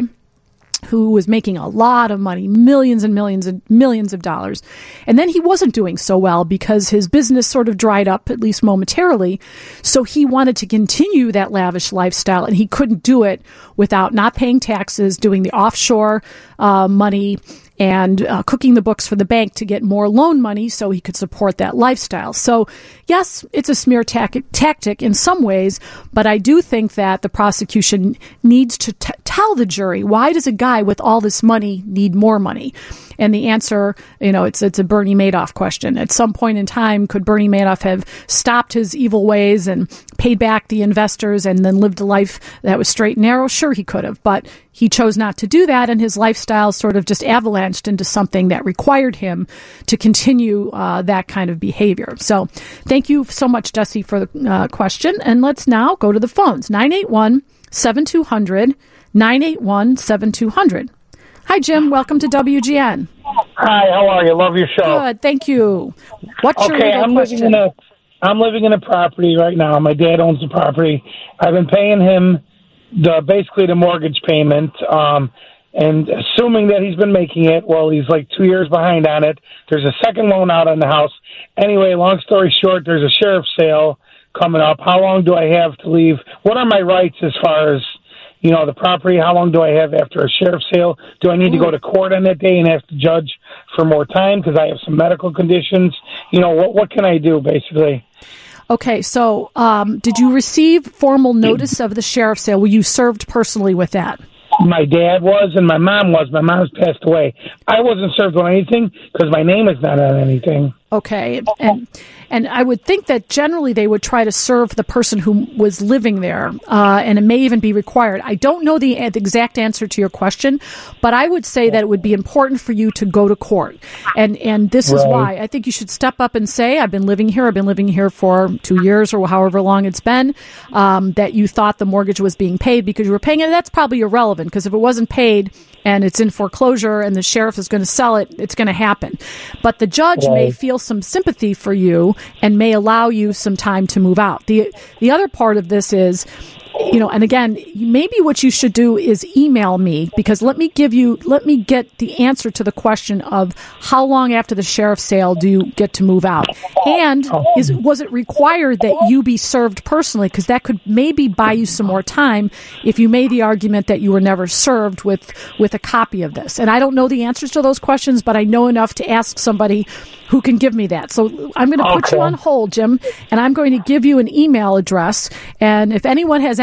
who was making a lot of money, millions and millions and millions of dollars. And then he wasn't doing so well because his business sort of dried up, at least momentarily. So he wanted to continue that lavish lifestyle, and he couldn't do it without not paying taxes, doing the offshore uh, money, and uh, cooking the books for the bank to get more loan money so he could support that lifestyle. So, yes, it's a smear tactic, tactic in some ways, but I do think that the prosecution needs to t- tell the jury, why does a guy with all this money need more money? And the answer, you know, it's it's a Bernie Madoff question. At some point in time, could Bernie Madoff have stopped his evil ways and paid back the investors and then lived a life that was straight and narrow? Sure, he could have, but he chose not to do that, and his lifestyle sort of just avalanched into something that required him to continue uh, that kind of behavior. So thank you so much, Jesse, for the uh, question. And let's now go to the phones. nine eight one, seven two zero zero, nine eight one, seven two zero zero. Hi, Jim. Welcome to W G N. Hi, how are you? Love your show. Good, thank you. What's okay, your legal I'm question? Living in a, I'm living in a property right now. My dad owns the property. I've been paying him the basically the mortgage payment, um, and assuming that he's been making it, well, he's like two years behind on it. There's a second loan out on the house. Anyway, long story short, there's a sheriff's sale coming up. How long do I have to leave? What are my rights as far as, you know, the property? How long do I have after a sheriff's sale? Do I need to go to court on that day and ask the judge for more time because I have some medical conditions? You know, what what can I do, basically? Okay, so um, did you receive formal notice of the sheriff's sale? Were you served personally with that? My dad was, and my mom was. My mom's passed away. I wasn't served on anything because my name is not on anything. Okay, and and I would think that generally they would try to serve the person who was living there, uh, and it may even be required. I don't know the, the exact answer to your question, but I would say that it would be important for you to go to court, and and this right. is why I think you should step up and say, I've been living here, I've been living here for two years or however long it's been, um, that you thought the mortgage was being paid because you were paying it. That's probably irrelevant because if it wasn't paid and it's in foreclosure and the sheriff is going to sell it, it's going to happen. But the judge right. may feel some sympathy for you and may allow you some time to move out. The the other part of this is, you know, and again, maybe what you should do is email me, because let me give you, let me get the answer to the question of how long after the sheriff's sale do you get to move out? And is was it required that you be served personally? Because that could maybe buy you some more time if you made the argument that you were never served with, with a copy of this. And I don't know the answers to those questions, but I know enough to ask somebody who can give me that. So I'm going to put okay. you on hold, Jim, and I'm going to give you an email address. And if anyone has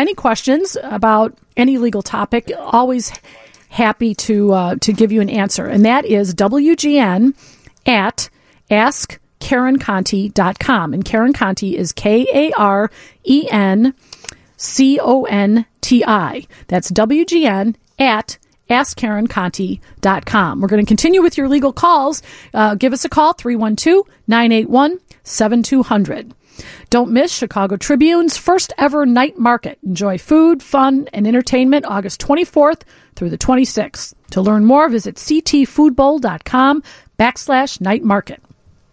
any questions about any legal topic, always happy to uh, to give you an answer. And that is W G N at ask Karen Conti dot com. And Karen Conti is K A R E N C O N T I. That's W G N at ask Karen Conti dot com. We're going to continue with your legal calls. Uh, give us a call, three one two, nine eight one, seven two zero zero. Don't miss Chicago Tribune's first ever night market. Enjoy food, fun, and entertainment August twenty-fourth through the twenty-sixth. To learn more, visit ctfoodbowl.com backslash night market.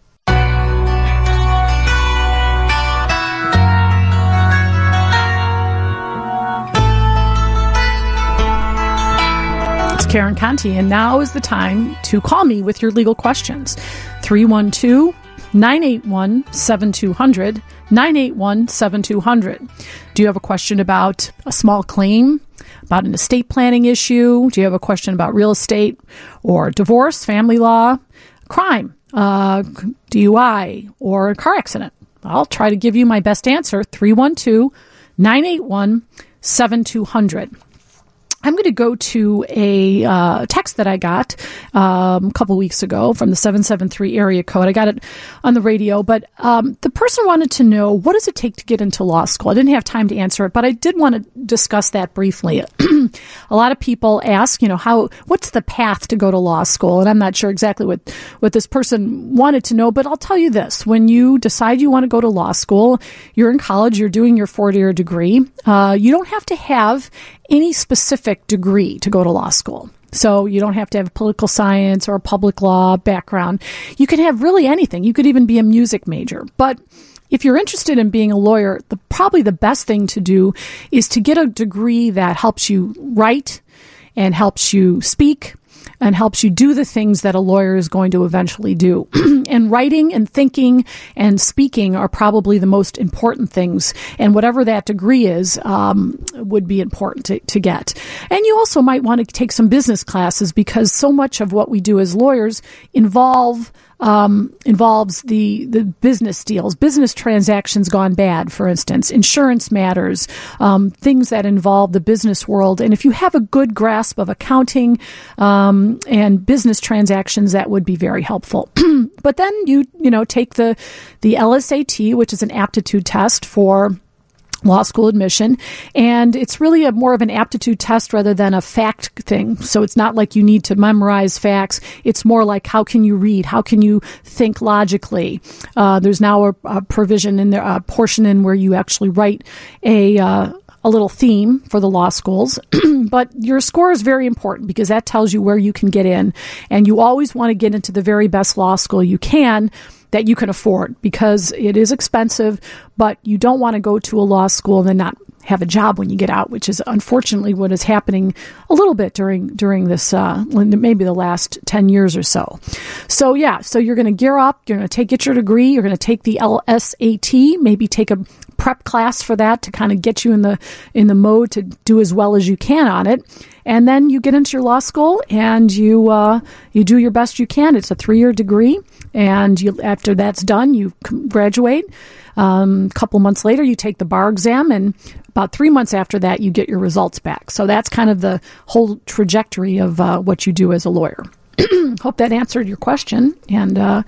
It's Karen Conti, and now is the time to call me with your legal questions. three one two, nine eight one, seven two zero zero, nine eight one, seven two zero zero. Do you have a question about a small claim, about an estate planning issue? Do you have a question about real estate or divorce, family law, crime, uh, D U I, or a car accident? I'll try to give you my best answer, three one two, nine eight one, seven two zero zero. I'm going to go to a uh, text that I got um, a couple weeks ago from the seven seven three area code. I got it on the radio, but um, the person wanted to know, what does it take to get into law school? I didn't have time to answer it, but I did want to discuss that briefly. A lot of people ask, you know, how what's the path to go to law school? And I'm not sure exactly what, what this person wanted to know, but I'll tell you this. When you decide you want to go to law school, you're in college, you're doing your four-year degree. Uh, you don't have to have any specific degree to go to law school. So you don't have to have political science or a public law background. You can have really anything. You could even be a music major. But if you're interested in being a lawyer, the probably the best thing to do is to get a degree that helps you write and helps you speak and helps you do the things that a lawyer is going to eventually do. And writing and thinking and speaking are probably the most important things. And whatever that degree is, um, would be important to, to get. And you also might want to take some business classes, because so much of what we do as lawyers involve Um, involves the, the business deals, business transactions gone bad, for instance, insurance matters, um, things that involve the business world. And if you have a good grasp of accounting um, and business transactions, that would be very helpful. But then you, you know, take the, the L S A T, which is an aptitude test for law school admission, and it's really a more of an aptitude test rather than a fact thing. So it's not like you need to memorize facts. It's more like, how can you read? How can you think logically? Uh, there's now a, a provision in there, a portion in where you actually write a uh, a little theme for the law schools. But your score is very important, because that tells you where you can get in, and you always want to get into the very best law school you can that you can afford, because it is expensive, but you don't want to go to a law school and then not have a job when you get out, which is unfortunately what is happening a little bit during during this, uh, maybe the last ten years or so. So yeah, so you're going to gear up, you're going to take get your degree, you're going to take the L S A T, maybe take a prep class for that to kind of get you in the in the mode to do as well as you can on it. And then you get into your law school and you uh, you do your best you can. It's a three-year degree, and you, after that's done, you graduate. Um, a couple months later, you take the bar exam, and about three months after that, you get your results back. So that's kind of the whole trajectory of uh, what you do as a lawyer. Hope that answered your question. And uh,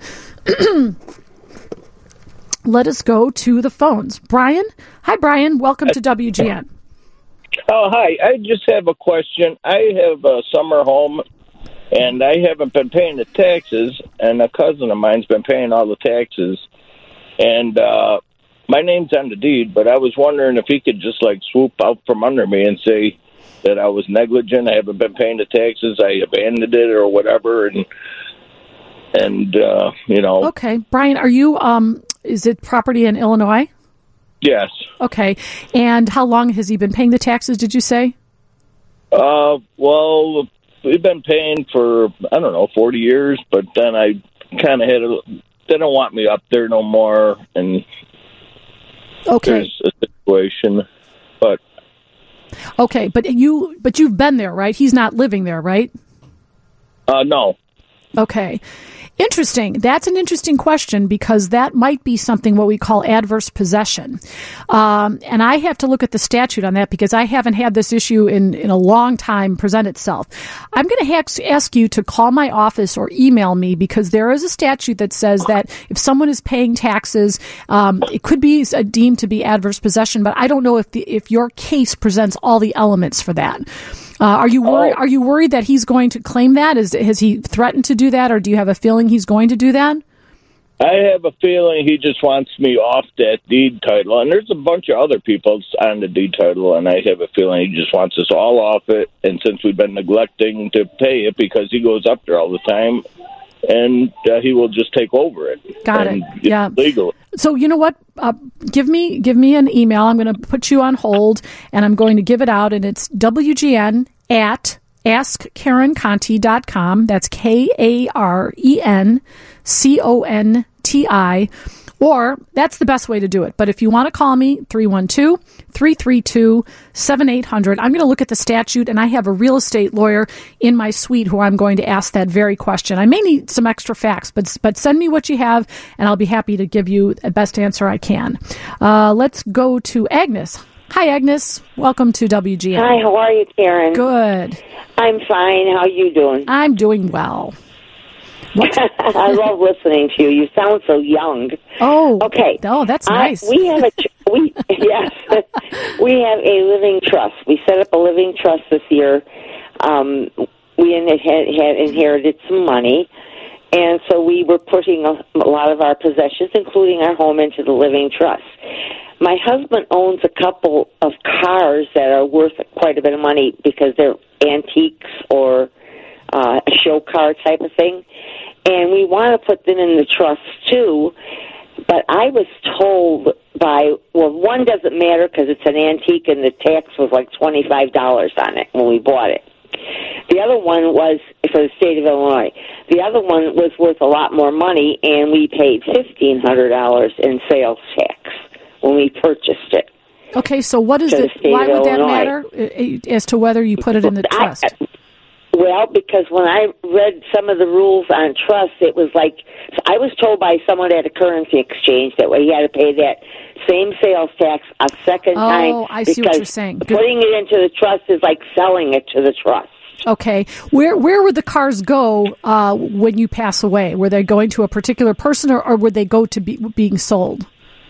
let us go to the phones. Brian. Hi, Brian. Welcome to W G N. Oh, hi. I just have a question. I have a summer home, and I haven't been paying the taxes, and a cousin of mine's been paying all the taxes. And uh, my name's on the deed, but I was wondering if he could just, like, swoop out from under me and say that I was negligent, I haven't been paying the taxes, I abandoned it or whatever, and, and uh, you know. Okay. Brian, are you, um, is it property in Illinois? Yes. Okay. And how long has he been paying the taxes, did you say? Uh, well, we've been paying for, I don't know, forty years, but then I kind of had a, they don't want me up there no more, and okay. There's a situation, but. Okay, but you, but you've been there, right? He's not living there, right? Uh, no. Okay. Interesting. That's an interesting question because that might be something what we call adverse possession. Um, and I have to look at the statute on that because I haven't had this issue in, in a long time present itself. I'm going to ha- ask you to call my office or email me because there is a statute that says that if someone is paying taxes, um, it could be uh, deemed to be adverse possession, but I don't know if the, if your case presents all the elements for that. Uh, are you worried? Oh. Are you worried that he's going to claim that? Is has he threatened to do that, or do you have a feeling he's going to do that? I have a feeling he just wants me off that deed title, and there's a bunch of other people on the deed title, and I have a feeling he just wants us all off it. And since we've been neglecting to pay it because he goes up there all the time, and uh, he will just take over it. Got and it. Yeah. Legal. So you know what? Uh, give me give me an email. I'm going to put you on hold, and I'm going to give it out, and it's W G N at ask karen conti dot com. That's K A R E N C O N T I. Or that's the best way to do it. But if you want to call me, three one two, three three two, seven eight zero zero. I'm going to look at the statute, and I have a real estate lawyer in my suite who I'm going to ask that very question. I may need some extra facts, but but send me what you have, and I'll be happy to give you the best answer I can. Uh, let's go to Agnes. Hi, Agnes. Welcome to W G N. Hi, how are you, Karen? Good. I'm fine. How are you doing? I'm doing well. I love listening to you. You sound so young. Oh, okay. Oh, that's I, nice. We have a we yes, we have a living trust. We set up a living trust this year. Um, we had, had inherited some money, and so we were putting a, a lot of our possessions, including our home, into the living trust. My husband owns a couple of cars that are worth quite a bit of money because they're antiques or uh, a show car type of thing. And we want to put them in the trust, too. But I was told by, well, one doesn't matter because it's an antique and the tax was like twenty-five dollars on it when we bought it. The other one was for the state of Illinois. The other one was worth a lot more money, and we paid fifteen hundred dollars in sales tax when we purchased it. Okay, so what is it? Why would that matter as to whether you put it in the trust? I, well, because when I read some of the rules on trust, it was like, I was told by someone at a currency exchange that he had to pay that same sales tax a second oh, time. Oh, I see what you're saying. Good. Putting it into the trust is like selling it to the trust. Okay. Where where would the cars go uh, when you pass away? Were they going to a particular person, or, or would they go to be, being sold?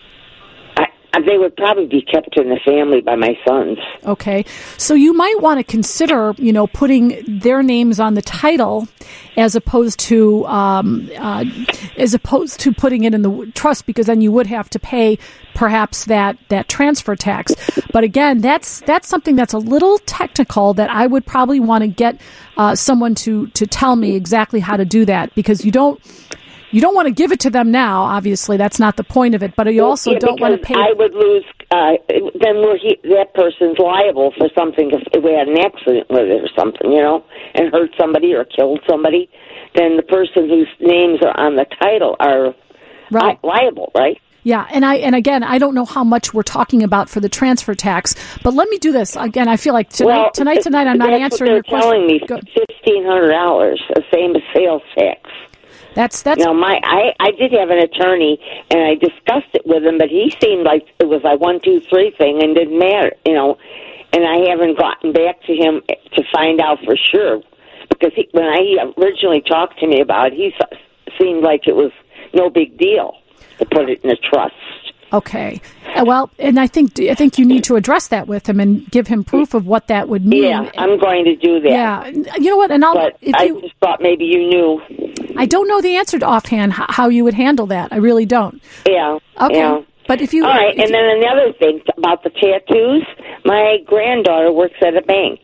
They would probably be kept in the family by my sons. Okay. So you might want to consider, you know, putting their names on the title as opposed to um, uh, as opposed to putting it in the trust, because then you would have to pay perhaps that, that transfer tax. But again, that's that's something that's a little technical that I would probably want to get uh, someone to, to tell me exactly how to do that, because you don't You don't want to give it to them now, obviously. That's not the point of it. But you also yeah, don't want to pay. I would lose, uh, then we're he, that person's liable for something if we had an accident with it or something, you know, and hurt somebody or killed somebody. Then the person whose names are on the title are right. li- liable, right? Yeah, and I and again, I don't know how much we're talking about for the transfer tax, but let me do this again. I feel like tonight, well, tonight, tonight, I'm not that's answering what your question. Telling me fifteen hundred dollars, the same as sales tax. That's that's. Now, my I, I did have an attorney, and I discussed it with him, but he seemed like it was a one, two, three thing, and didn't matter, you know. And I haven't gotten back to him to find out for sure, because he, when I originally talked to me about it, he seemed like it was no big deal to put it in a trust. Okay. Uh, well, and I think I think you need to address that with him and give him proof of what that would mean. Yeah, I'm going to do that. Yeah, you know what? And I'll. But if I you, just thought maybe you knew. I don't know the answer to offhand how you would handle that. I really don't. Yeah. Okay. Yeah. But if you all right, and you, then another thing about the tattoos. My granddaughter works at a bank.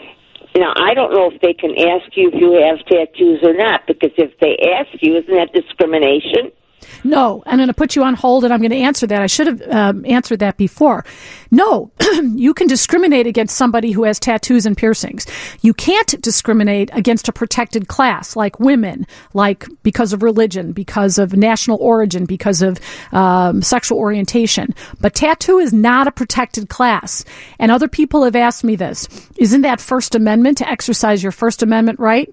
Now, I don't know if they can ask you if you have tattoos or not, because if they ask you, isn't that discrimination? No, I'm going to put you on hold, and I'm going to answer that. I should have um, answered that before. No, you can discriminate against somebody who has tattoos and piercings. You can't discriminate against a protected class, like women, like because of religion, because of national origin, because of um, sexual orientation. But tattoo is not a protected class. And other people have asked me this. Isn't that First Amendment, to exercise your First Amendment right?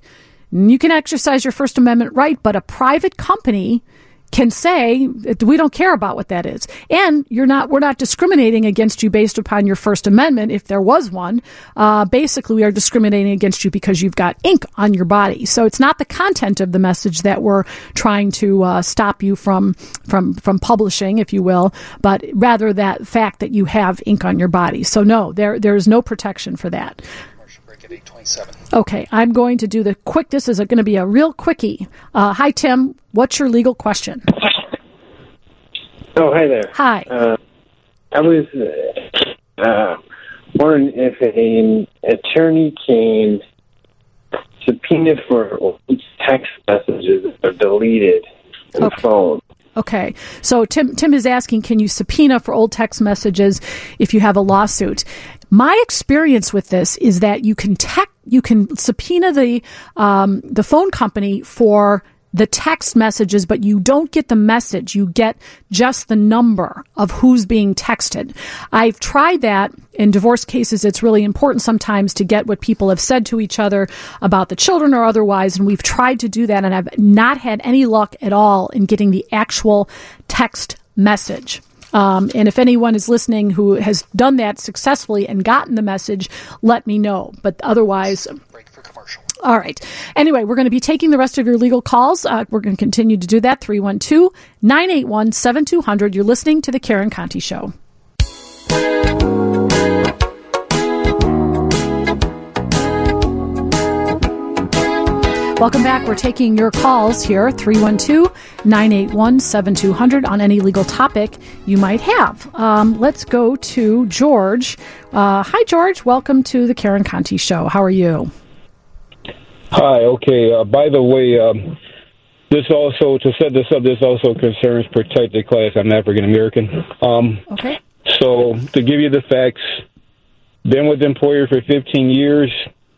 You can exercise your First Amendment right, but a private company can say, we don't care about what that is. And you're not, we're not discriminating against you based upon your First Amendment, if there was one. Uh, basically, we are discriminating against you because you've got ink on your body. So it's not the content of the message that we're trying to uh, stop you from, from, from publishing, if you will, but rather that fact that you have ink on your body. So no, there, there's no protection for that. Okay, I'm going to do the quick, this is going to be a real quickie. Uh, hi, Tim. What's your legal question? Oh, hi there. Hi. Uh, I was uh, wondering if an attorney can subpoena for text messages that are deleted in okay. the phone. Okay. So Tim Tim is asking, can you subpoena for old text messages if you have a lawsuit? My experience with this is that you can tech, you can subpoena the um, the phone company for the text messages, but you don't get the message. You get just the number of who's being texted. I've tried that in divorce cases. It's really important sometimes to get what people have said to each other about the children or otherwise, and we've tried to do that, and I've not had any luck at all in getting the actual text message. Um, and if anyone is listening who has done that successfully and gotten the message, let me know. But otherwise... Break for commercial. All right. Anyway, we're going to be taking the rest of your legal calls. Uh, we're going to continue to do that. three one two, nine eight one, seven two zero zero. You're listening to The Karen Conti Show. Welcome back. We're taking your calls here, three one two, nine eight one, seven two zero zero, on any legal topic you might have. Um, let's go to George. Uh, hi, George. Welcome to The Karen Conti Show. How are you? Hi. Okay. Uh, by the way, um, this also, to set this up, this also concerns protected class. I'm African American. Um, okay. So, to give you the facts, been with the employer for fifteen years.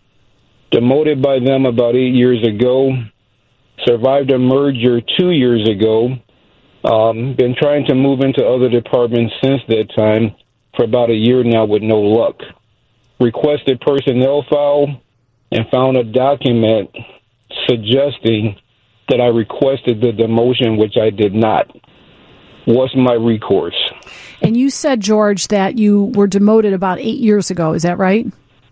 Demoted by them about eight years ago. Survived a merger two years ago. Um, been trying to move into other departments since that time for about a year now with no luck. Requested personnel file and found a document suggesting that I requested the demotion, which I did not. What's my recourse? And you said, George, that you were demoted about eight years ago. Is that right?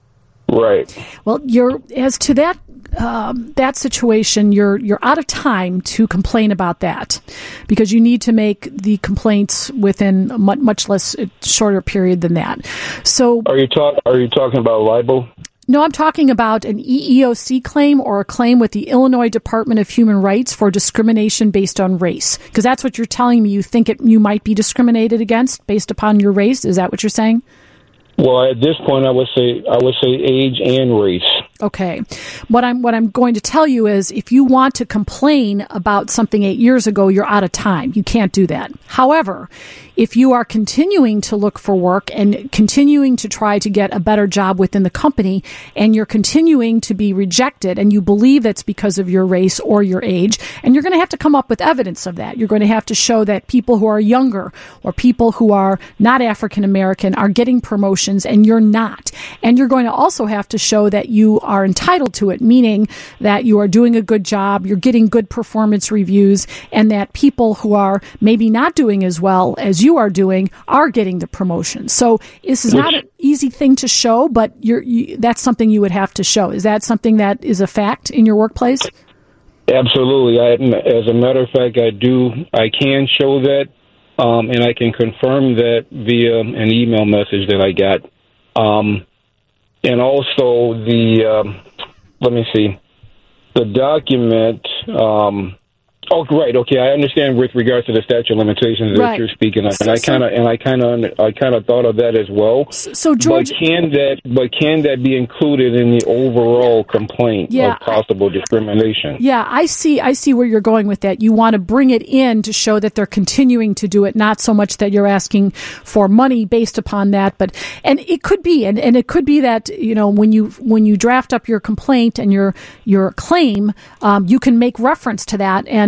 Right. Well, you're as to that um, that situation, you're you're out of time to complain about that because you need to make the complaints within a much, much less shorter period than that. So, are you talk Are you talking about libel? No, I'm talking about an E E O C claim or a claim with the Illinois Department of Human Rights for discrimination based on race, because that's what you're telling me. You think it you might be discriminated against based upon your race. Is that what you're saying? Well, at this point, I would say I would say age and race. Okay. What I'm what I'm going to tell you is if you want to complain about something eight years ago, you're out of time. You can't do that. However, if you are continuing to look for work and continuing to try to get a better job within the company and you're continuing to be rejected and you believe that's because of your race or your age, and you're going to have to come up with evidence of that. You're going to have to show that people who are younger or people who are not African American are getting promotions and you're not. And you're going to also have to show that you are entitled to it, meaning that you are doing a good job, you're getting good performance reviews, and that people who are maybe not doing as well as you are doing are getting the promotion. So this is not an easy thing to show, but you're, you, that's something you would have to show. Is that something that is a fact in your workplace? Absolutely. I, as a matter of fact, I do. I can show that, um, and I can confirm that via an email message that I got. Um, and also the, um, let me see, the document, um, oh, right, okay, I understand with regards to the statute of limitations right. that you're speaking of, and so, I kind of, and I kind of, I kind of thought of that as well. So, George, but can that, but can that be included in the overall complaint yeah, of possible discrimination? Yeah, I see. I see where you're going with that. You want to bring it in to show that they're continuing to do it, not so much that you're asking for money based upon that. But and it could be, and, and it could be that you know when you when you draft up your complaint and your your claim, um, you can make reference to that and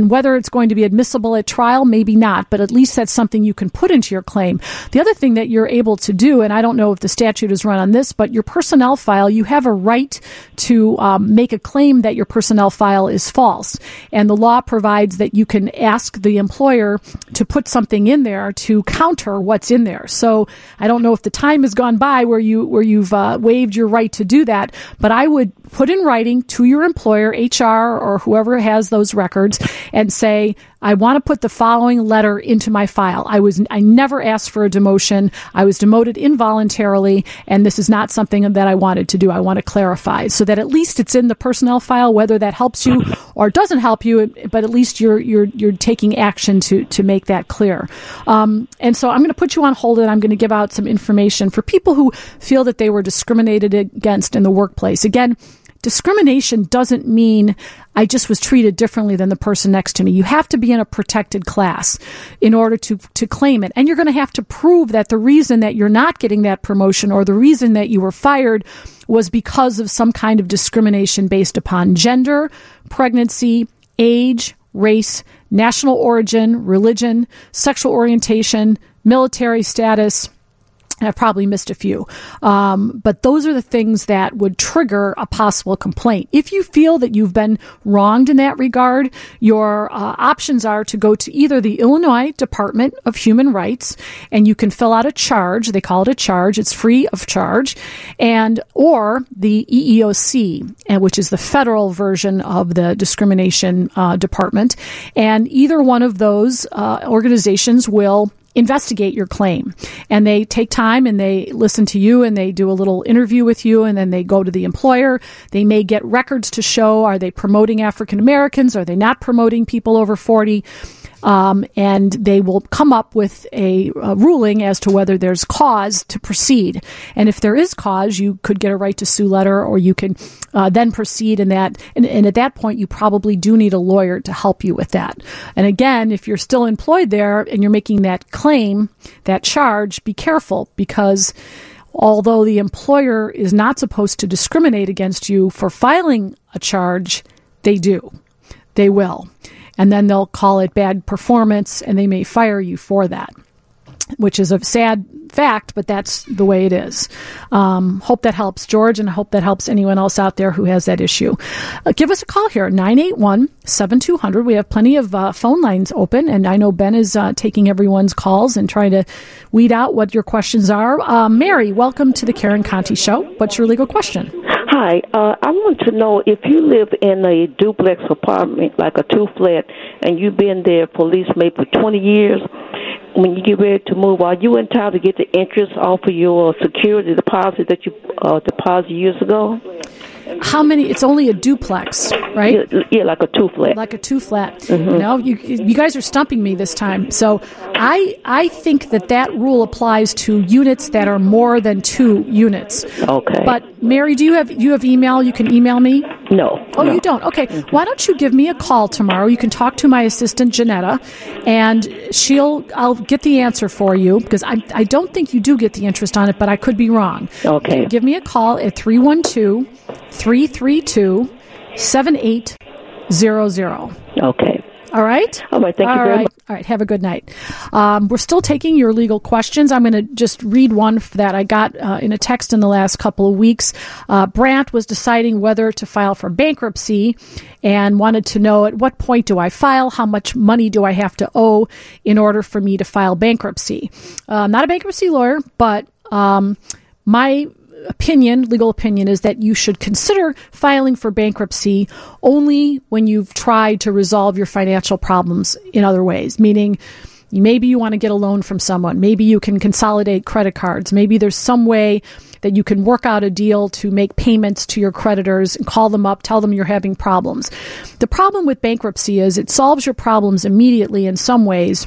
whether it's going to be admissible at trial, maybe not, but at least that's something you can put into your claim. The other thing that you're able to do, and I don't know if the statute is run on this, but your personnel file, you have a right to um, make a claim that your personnel file is false. And the law provides that you can ask the employer to put something in there to counter what's in there. So I don't know if the time has gone by where you where you've uh, waived your right to do that, but I would put in writing to your employer, H R or whoever has those records, and say, I want to put the following letter into my file. I was I never asked for a demotion. I was demoted involuntarily, and this is not something that I wanted to do. I want to clarify so that at least it's in the personnel file, whether that helps you or doesn't help you, but at least you're you're you're taking action to to make that clear. Um, and so I'm going to put you on hold, and I'm going to give out some information for people who feel that they were discriminated against in the workplace. Again, discrimination doesn't mean I just was treated differently than the person next to me. You have to be in a protected class in order to, to claim it. And you're going to have to prove that the reason that you're not getting that promotion or the reason that you were fired was because of some kind of discrimination based upon gender, pregnancy, age, race, national origin, religion, sexual orientation, military status. I've probably missed a few. Um, but those are the things that would trigger a possible complaint. If you feel that you've been wronged in that regard, your uh, options are to go to either the Illinois Department of Human Rights, and you can fill out a charge. They call it a charge. It's free of charge. And or the E E O C, which is the federal version of the discrimination uh, department. And either one of those uh, organizations will investigate your claim, and they take time and they listen to you and they do a little interview with you, and then they go to the employer. They may get records to show, are they promoting African Americans? Are they not promoting people over forty? Um, and they will come up with a, a ruling as to whether there's cause to proceed. And if there is cause, you could get a right to sue letter, or you can uh, then proceed in that. And, and at that point, you probably do need a lawyer to help you with that. And again, if you're still employed there and you're making that claim, that charge, be careful, because although the employer is not supposed to discriminate against you for filing a charge, they do. They will. And then they'll call it bad performance, and they may fire you for that, which is a sad fact, but that's the way it is. Um, hope that helps, George, and I hope that helps anyone else out there who has that issue. Uh, give us a call here, nine eight one, seven two zero zero. We have plenty of uh, phone lines open, and I know Ben is uh, taking everyone's calls and trying to weed out what your questions are. Uh, Mary, welcome to the Karen Conti Show. What's your legal question? Hi, uh, I want to know if you live in a duplex apartment, like a two-flat, and you've been there for at least maybe twenty years, when you get ready to move, are you entitled to get the interest off of your security deposit that you uh, deposited years ago? How many? It's only a duplex, right? Yeah, yeah, like a two-flat. Like a two-flat. Mm-hmm. You know, you, you guys are stumping me this time. So I I think that that rule applies to units that are more than two units. Okay. But Mary, do you have you have email? You can email me? No. Oh, no. you don't? Okay. Mm-hmm. Why don't you give me a call tomorrow? You can talk to my assistant, Janetta, and she'll I'll get the answer for you, because I I don't think you do get the interest on it, but I could be wrong. Okay. Give me a call at three one two, three three two, seven eight zero zero. Okay. All right? All right. Thank All you very right. much. All right. Have a good night. Um, we're still taking your legal questions. I'm going to just read one that I got uh, in a text in the last couple of weeks. Uh, Brant was deciding whether to file for bankruptcy and wanted to know, at what point do I file? How much money do I have to owe in order for me to file bankruptcy? Uh, I'm not a bankruptcy lawyer, but um, my opinion, legal opinion, is that you should consider filing for bankruptcy only when you've tried to resolve your financial problems in other ways, meaning maybe you want to get a loan from someone. Maybe you can consolidate credit cards. Maybe there's some way that you can work out a deal to make payments to your creditors and call them up, tell them you're having problems. The problem with bankruptcy is it solves your problems immediately in some ways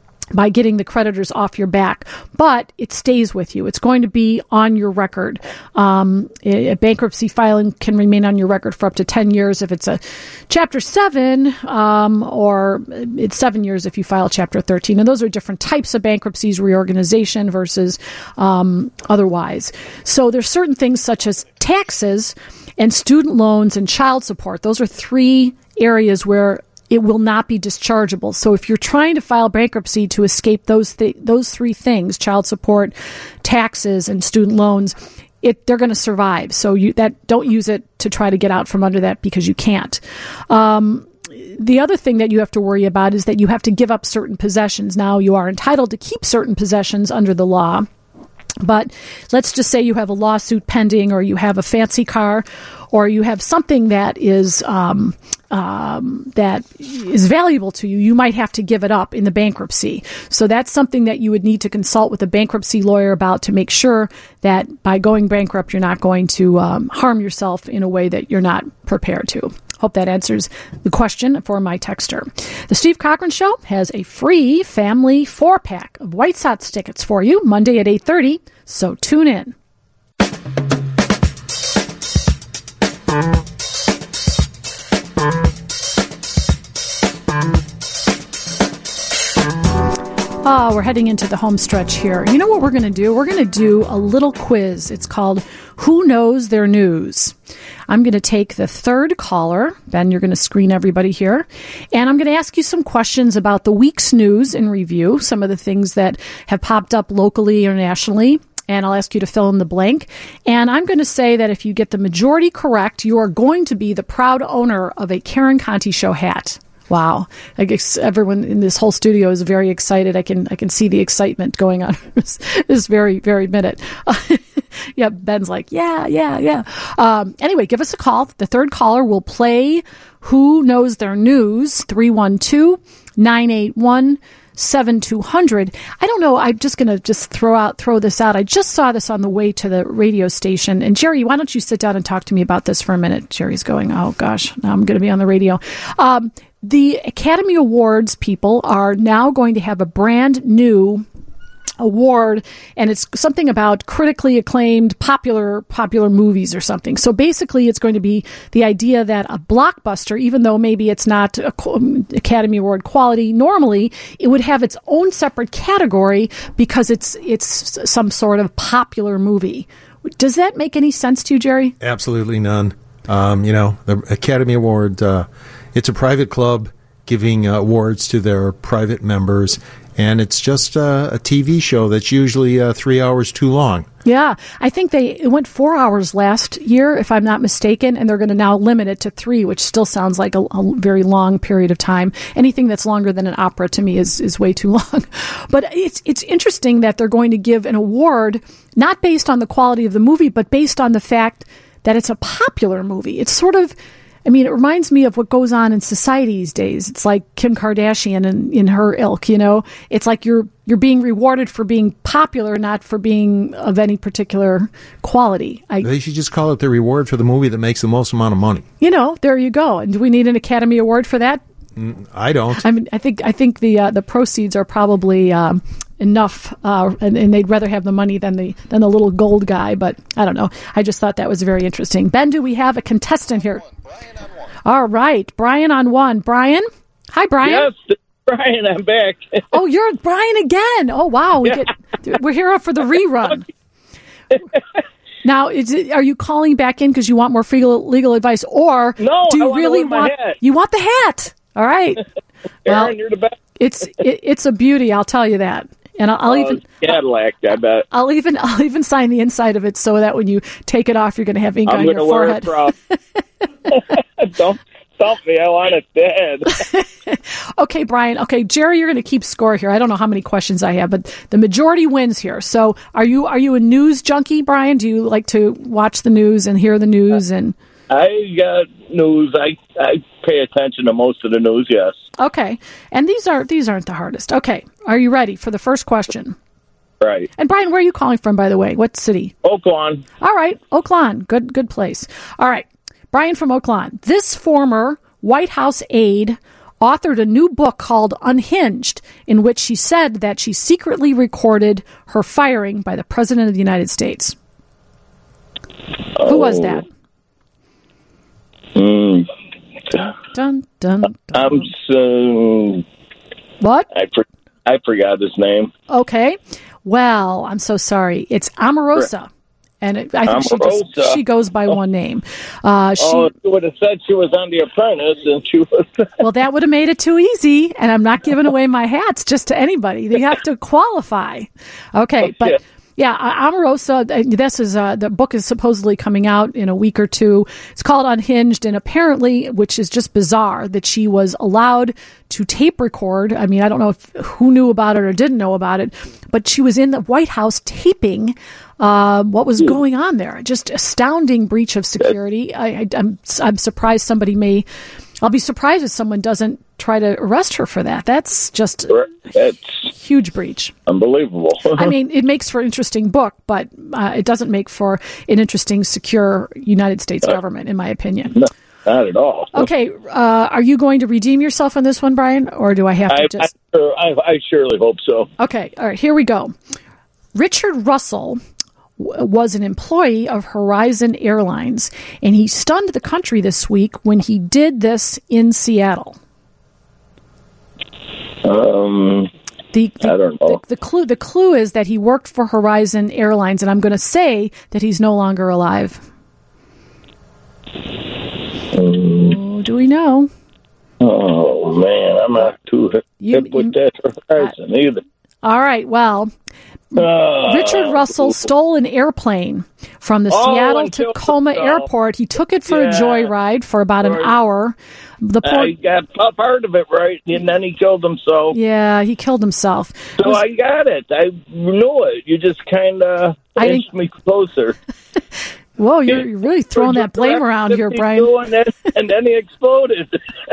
by getting the creditors off your back, but it stays with you. It's going to be on your record. Um, a bankruptcy filing can remain on your record for up to ten years if it's a Chapter seven, um, or it's seven years if you file Chapter thirteen. And those are different types of bankruptcies, reorganization versus um, otherwise. So there's certain things such as taxes and student loans and child support. Those are three areas where it will not be dischargeable. So if you're trying to file bankruptcy to escape those th- those three things, child support, taxes, and student loans, it they're going to survive. So you that don't use it to try to get out from under that, because you can't. Um, the other thing that you have to worry about is that you have to give up certain possessions. Now, you are entitled to keep certain possessions under the law. But let's just say you have a lawsuit pending, or you have a fancy car, or you have something that is um, um, that is valuable to you. You might have to give it up in the bankruptcy. So that's something that you would need to consult with a bankruptcy lawyer about, to make sure that by going bankrupt, you're not going to um, harm yourself in a way that you're not prepared to. Hope that answers the question for my texter. The Steve Cochran Show has a free family four-pack of White Sox tickets for you Monday at eight thirty, so tune in. Oh, we're heading into the home stretch here. You know what we're going to do? We're going to do a little quiz. It's called Who Knows Their News? I'm going to take the third caller. Ben, you're going to screen everybody here. And I'm going to ask you some questions about the week's news in review, some of the things that have popped up locally or nationally. And I'll ask you to fill in the blank. And I'm going to say that if you get the majority correct, you are going to be the proud owner of a Karen Conti Show hat. Wow. I guess everyone in this whole studio is very excited. I can I can see the excitement going on this, this very, very minute. Yeah, Ben's like, yeah, yeah, yeah. Um, anyway, give us a call. The third caller will play Who Knows Their News, three one two, nine eight one, seven two zero zero. I don't know. I'm just going to just throw out, throw this out. I just saw this on the way to the radio station. And Jerry, why don't you sit down and talk to me about this for a minute? Jerry's going, oh gosh, now I'm going to be on the radio. Um, the Academy Awards people are now going to have a brand new award, and it's something about critically acclaimed popular popular movies or something. So basically it's going to be the idea that a blockbuster, even though maybe it's not a Academy Award quality normally, it would have its own separate category because it's it's some sort of popular movie. Does that make any sense to you, Jerry? Absolutely none. Um, you know, the Academy Award, uh, it's a private club giving uh, awards to their private members. And it's just uh, a T V show that's usually uh, three hours too long. Yeah, I think they it went four hours last year, if I'm not mistaken, and they're going to now limit it to three, which still sounds like a, a very long period of time. Anything that's longer than an opera to me is, is way too long. But it's it's interesting that they're going to give an award not based on the quality of the movie, but based on the fact that it's a popular movie. It's sort of... I mean, it reminds me of what goes on in society these days. It's like Kim Kardashian and in her ilk, you know. It's like you're you're being rewarded for being popular, not for being of any particular quality. I, they should just call it the reward for the movie that makes the most amount of money. You know, there you go. And do we need an Academy Award for that? I don't. I mean, I think I think the uh, the proceeds are probably um, enough, uh, and, and they'd rather have the money than the than the little gold guy. But I don't know. I just thought that was very interesting. Ben, do we have a contestant here? All right, Brian on one. Brian, hi, Brian. Yes, Brian, I'm back. Oh, you're Brian again. Oh, wow. We Yeah. get, we're here for the rerun. Now, is it, are you calling back in because you want more legal, legal advice, or No, do you I wanna really wear my want hat. you want the hat? All right. Well, Aaron, you're the best. it's it, it's a beauty, I'll tell you that. And I'll, I'll Oh, even Cadillac, I bet. I'll even I'll even sign the inside of it so that when you take it off, you're going to have ink I'm on going your to wear forehead. it proud. Don't stump me. I want it dead. Okay, Brian. Okay, Jerry, you're going to keep score here. I don't know how many questions I have, but the majority wins here. So, are you are you a news junkie, Brian? Do you like to watch the news and hear the news? And I got news. I I pay attention to most of the news. Yes. okay, and these are these aren't the hardest. Okay, are you ready for the first question? Right. And Brian, where are you calling from, by the way? What city? Oaklawn. All right, Oaklawn. Good good place. All right, Brian from Oaklawn. This former White House aide authored a new book called Unhinged, in which she said that she secretly recorded her firing by the President of the United States. Oh. Who was that? Mm. Dun, dun, dun. I'm so. What? I for, I forgot his name. Okay. Well, I'm so sorry. It's Omarosa. And it, I think she just Omarosa. she goes by one name. Uh, she, oh, she would have said she was on The Apprentice, and she was. well, that would have made it too easy, and I'm not giving away my hats just to anybody. They have to qualify. Okay, Okay. but yeah, uh, Omarosa, uh, this is uh, the book is supposedly coming out in a week or two. It's called Unhinged, and apparently, which is just bizarre, that she was allowed to tape record. I mean, I don't know if who knew about it or didn't know about it, but she was in the White House taping uh, what was going on there. Just astounding breach of security. I, I, I'm I'm surprised somebody may. I'll be surprised if someone doesn't try to arrest her for that. That's just That's a huge breach. Unbelievable. I mean, it makes for an interesting book, but uh, it doesn't make for an interesting, secure United States government, in my opinion. No, not at all. Okay, uh, are you going to redeem yourself on this one, Brian, or do I have to I, just... I, I, I surely hope so. Okay, all right, here we go. Richard Russell w- was an employee of Horizon Airlines, and he stunned the country this week when he did this in Seattle. Um, the, the, I don't know. The, the clue the clue is that he worked for Horizon Airlines, and I'm going to say that he's no longer alive. Um, oh, do we know? Oh man, I'm not too hip You- with you- that Horizon either. All right, well, Uh, Richard Russell stole an airplane from the Oh, Seattle and killed Tacoma himself. Airport. He took it for Yeah. a joyride for about an Right. hour. The poor, I got a part of it right, and then he killed himself. yeah, he killed himself. It So was- I got it. I knew it. You just kind of I didn't- inched me closer. Whoa, you're, you're really throwing that blame around here, Brian. And then, and then he exploded.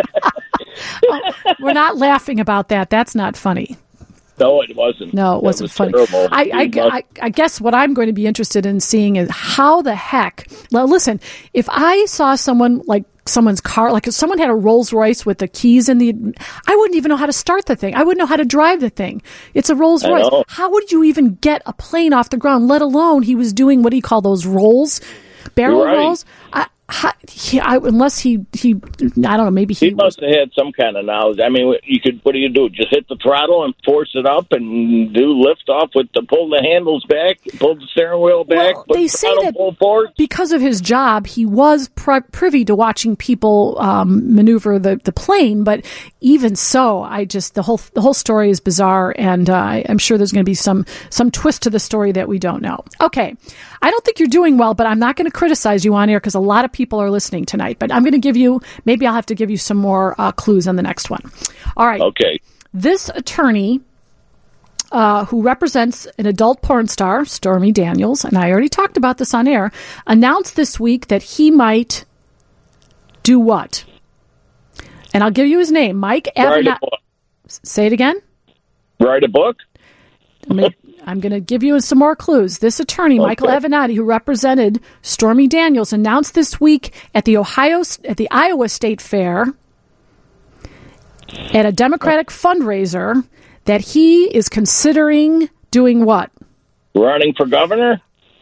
We're not laughing about that. That's not funny. No, it wasn't. No, it That wasn't was funny. terrible. I, He I, must- I, I guess what I'm going to be interested in seeing is how the heck. Well, listen, if I saw someone like someone's car, like if someone had a Rolls Royce with the keys in the, I wouldn't even know how to start the thing. I wouldn't know how to drive the thing. It's a Rolls I Royce. know. How would you even get a plane off the ground? Let alone he was doing what do you call those rolls, barrel Right. rolls. I, how, he, I, unless he, he, I don't know, maybe he, He must have had some kind of knowledge. I mean, you could. What do you do? Just hit the throttle and force it up, and do lift off with the pull the handles back, pull the steering wheel back. Well, put they the say throttle that full force. because of his job, he was pri- privy to watching people um, maneuver the, the plane. But even so, I just the whole the whole story is bizarre, and uh, I- I'm sure there's going to be some some twist to the story that we don't know. Okay, I don't think you're doing well, but I'm not going to criticize you on air because a lot of people are listening tonight. But I'm going to give you maybe I'll have to give you some more uh, clues on the next one. All right. Okay. This attorney uh, who represents an adult porn star, Stormy Daniels, and I already talked about this on air, announced this week that he might do what? And I'll give you his name, Mike Write a Avenatti. book. Say it again. Write a book. I'm gonna- I'm going to give you some more clues. This attorney, Michael Okay. Avenatti, who represented Stormy Daniels, announced this week at the Ohio at the Iowa State Fair at a Democratic fundraiser that he is considering doing what? Running for governor.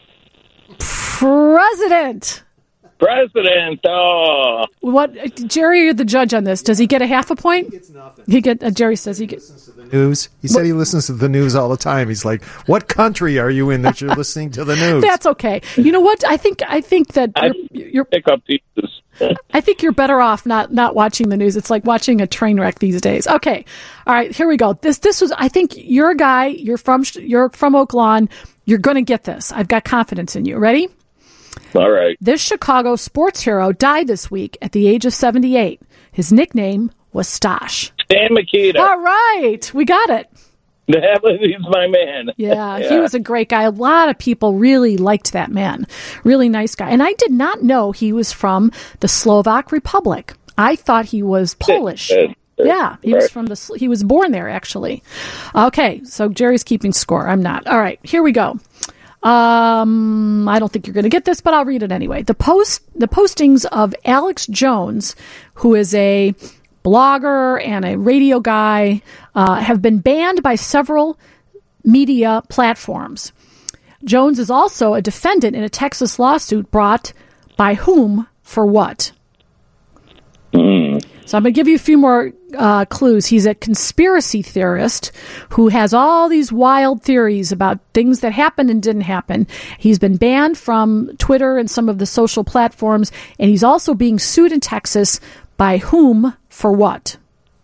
President. President. Oh. What, Jerry? You're the judge on this. Does he get a half a point? He gets nothing. He get. Uh, Jerry says he gets. News. He said he listens to the news all the time. He's like, "What country are you in that you're listening to the news?" That's okay. You know what? I think. I think that I you're. you're pick up pieces. I think you're better off not not watching the news. It's like watching a train wreck these days. Okay, all right, here we go. This this was. I think you're a guy. You're from you're from Oak Lawn. You're going to get this. I've got confidence in you. Ready? All right. This Chicago sports hero died this week at the age of seventy-eight. His nickname was Stosh. Stan Mikita. All right, we got it. That was, he's my man. Yeah, he was a great guy. A lot of people really liked that man. Really nice guy. And I did not know he was from the Slovak Republic. I thought he was Polish. Yeah, he was from the. He was born there, actually. Okay, so Jerry's keeping score. I'm not. All right, here we go. Um, I don't think you're going to get this, but I'll read it anyway. The post, the postings of Alex Jones, who is a blogger and a radio guy, uh, have been banned by several media platforms. Jones is also a defendant in a Texas lawsuit brought by whom for what? Mm. So I'm going to give you a few more uh, clues. He's a conspiracy theorist who has all these wild theories about things that happened and didn't happen. He's been banned from Twitter and some of the social platforms, and he's also being sued in Texas. By whom for what?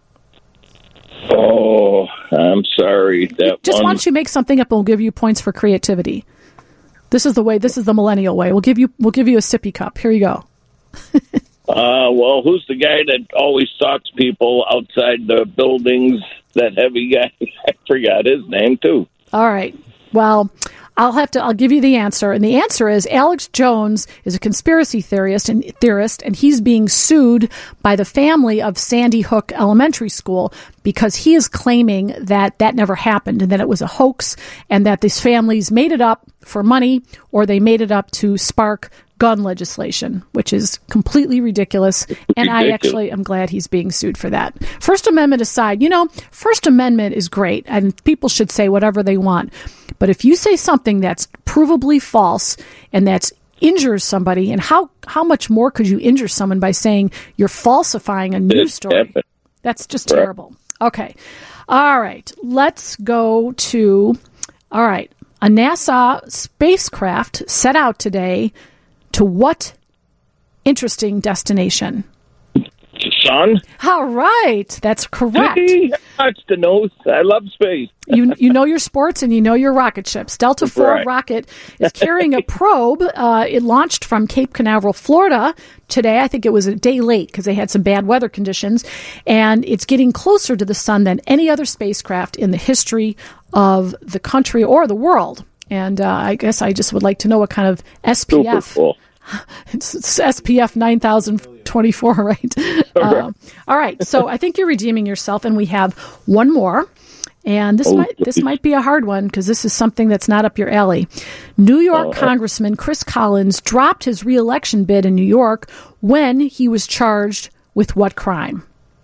Oh, I'm sorry. That Just one... why don't you make something up and we'll give you points for creativity. This is the way, this is the millennial way. We'll give you we'll give you a sippy cup. Here you go. uh, well, who's the guy that always stalks people outside the buildings? That heavy guy. I forgot his name, too. All right. Well, I'll have to, I'll give you the answer. And the answer is Alex Jones is a conspiracy theorist and theorist, and he's being sued by the family of Sandy Hook Elementary School because he is claiming that that never happened and that it was a hoax and that these families made it up for money or they made it up to spark gun legislation, which is completely ridiculous. And ridiculous. I actually am glad he's being sued for that. First Amendment aside, you know, First Amendment is great and people should say whatever they want. But if you say something that's provably false and that's injures somebody, and how, how much more could you injure someone by saying you're falsifying a news story? That's just terrible. Okay. All right. Let's go to, all right. A NASA spacecraft set out today to what interesting destination? The sun. All right, that's correct. Hey, that's the nose. I love space. you you know your sports and you know your rocket ships. Delta four right. rocket is carrying a probe. Uh, it launched from Cape Canaveral, Florida today. I think it was a day late because they had some bad weather conditions. And it's getting closer to the sun than any other spacecraft in the history of the country or the world. And uh, I guess I just would like to know what kind of S P F. Cool. It's, it's S P F nine thousand twenty-four, right? Uh, all right. So I think you're redeeming yourself, and we have one more. And this oh, might please. this might be a hard one because this is something that's not up your alley. New York uh, Congressman Chris Collins dropped his re-election bid in New York when he was charged with what crime?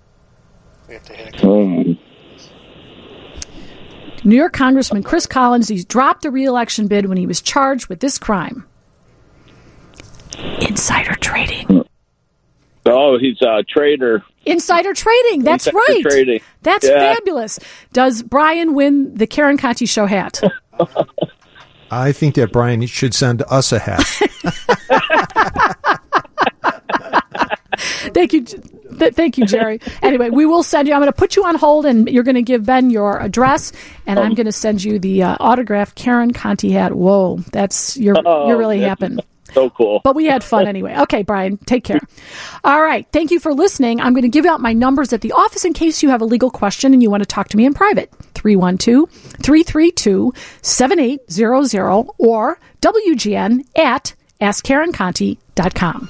Um. New York Congressman Chris Collins, he's dropped the re-election bid when he was charged with this crime. Insider trading. Oh, he's a trader. Insider trading. That's Insider right. Trading. That's yeah. fabulous. Does Brian win the Karen Conti Show hat? I think that Brian should send us a hat. Thank you. Th- thank you, Jerry. Anyway, we will send you. I'm going to put you on hold, and you're going to give Ben your address, and um, I'm going to send you the uh, autographed Karen Conti hat. Whoa, that's you're oh, you're really happening. So cool. But we had fun anyway. Okay, Brian, take care. All right. Thank you for listening. I'm going to give out my numbers at the office in case you have a legal question and you want to talk to me in private. three one two, three three two, seven eight zero zero or W G N at ask Karen Conti dot com.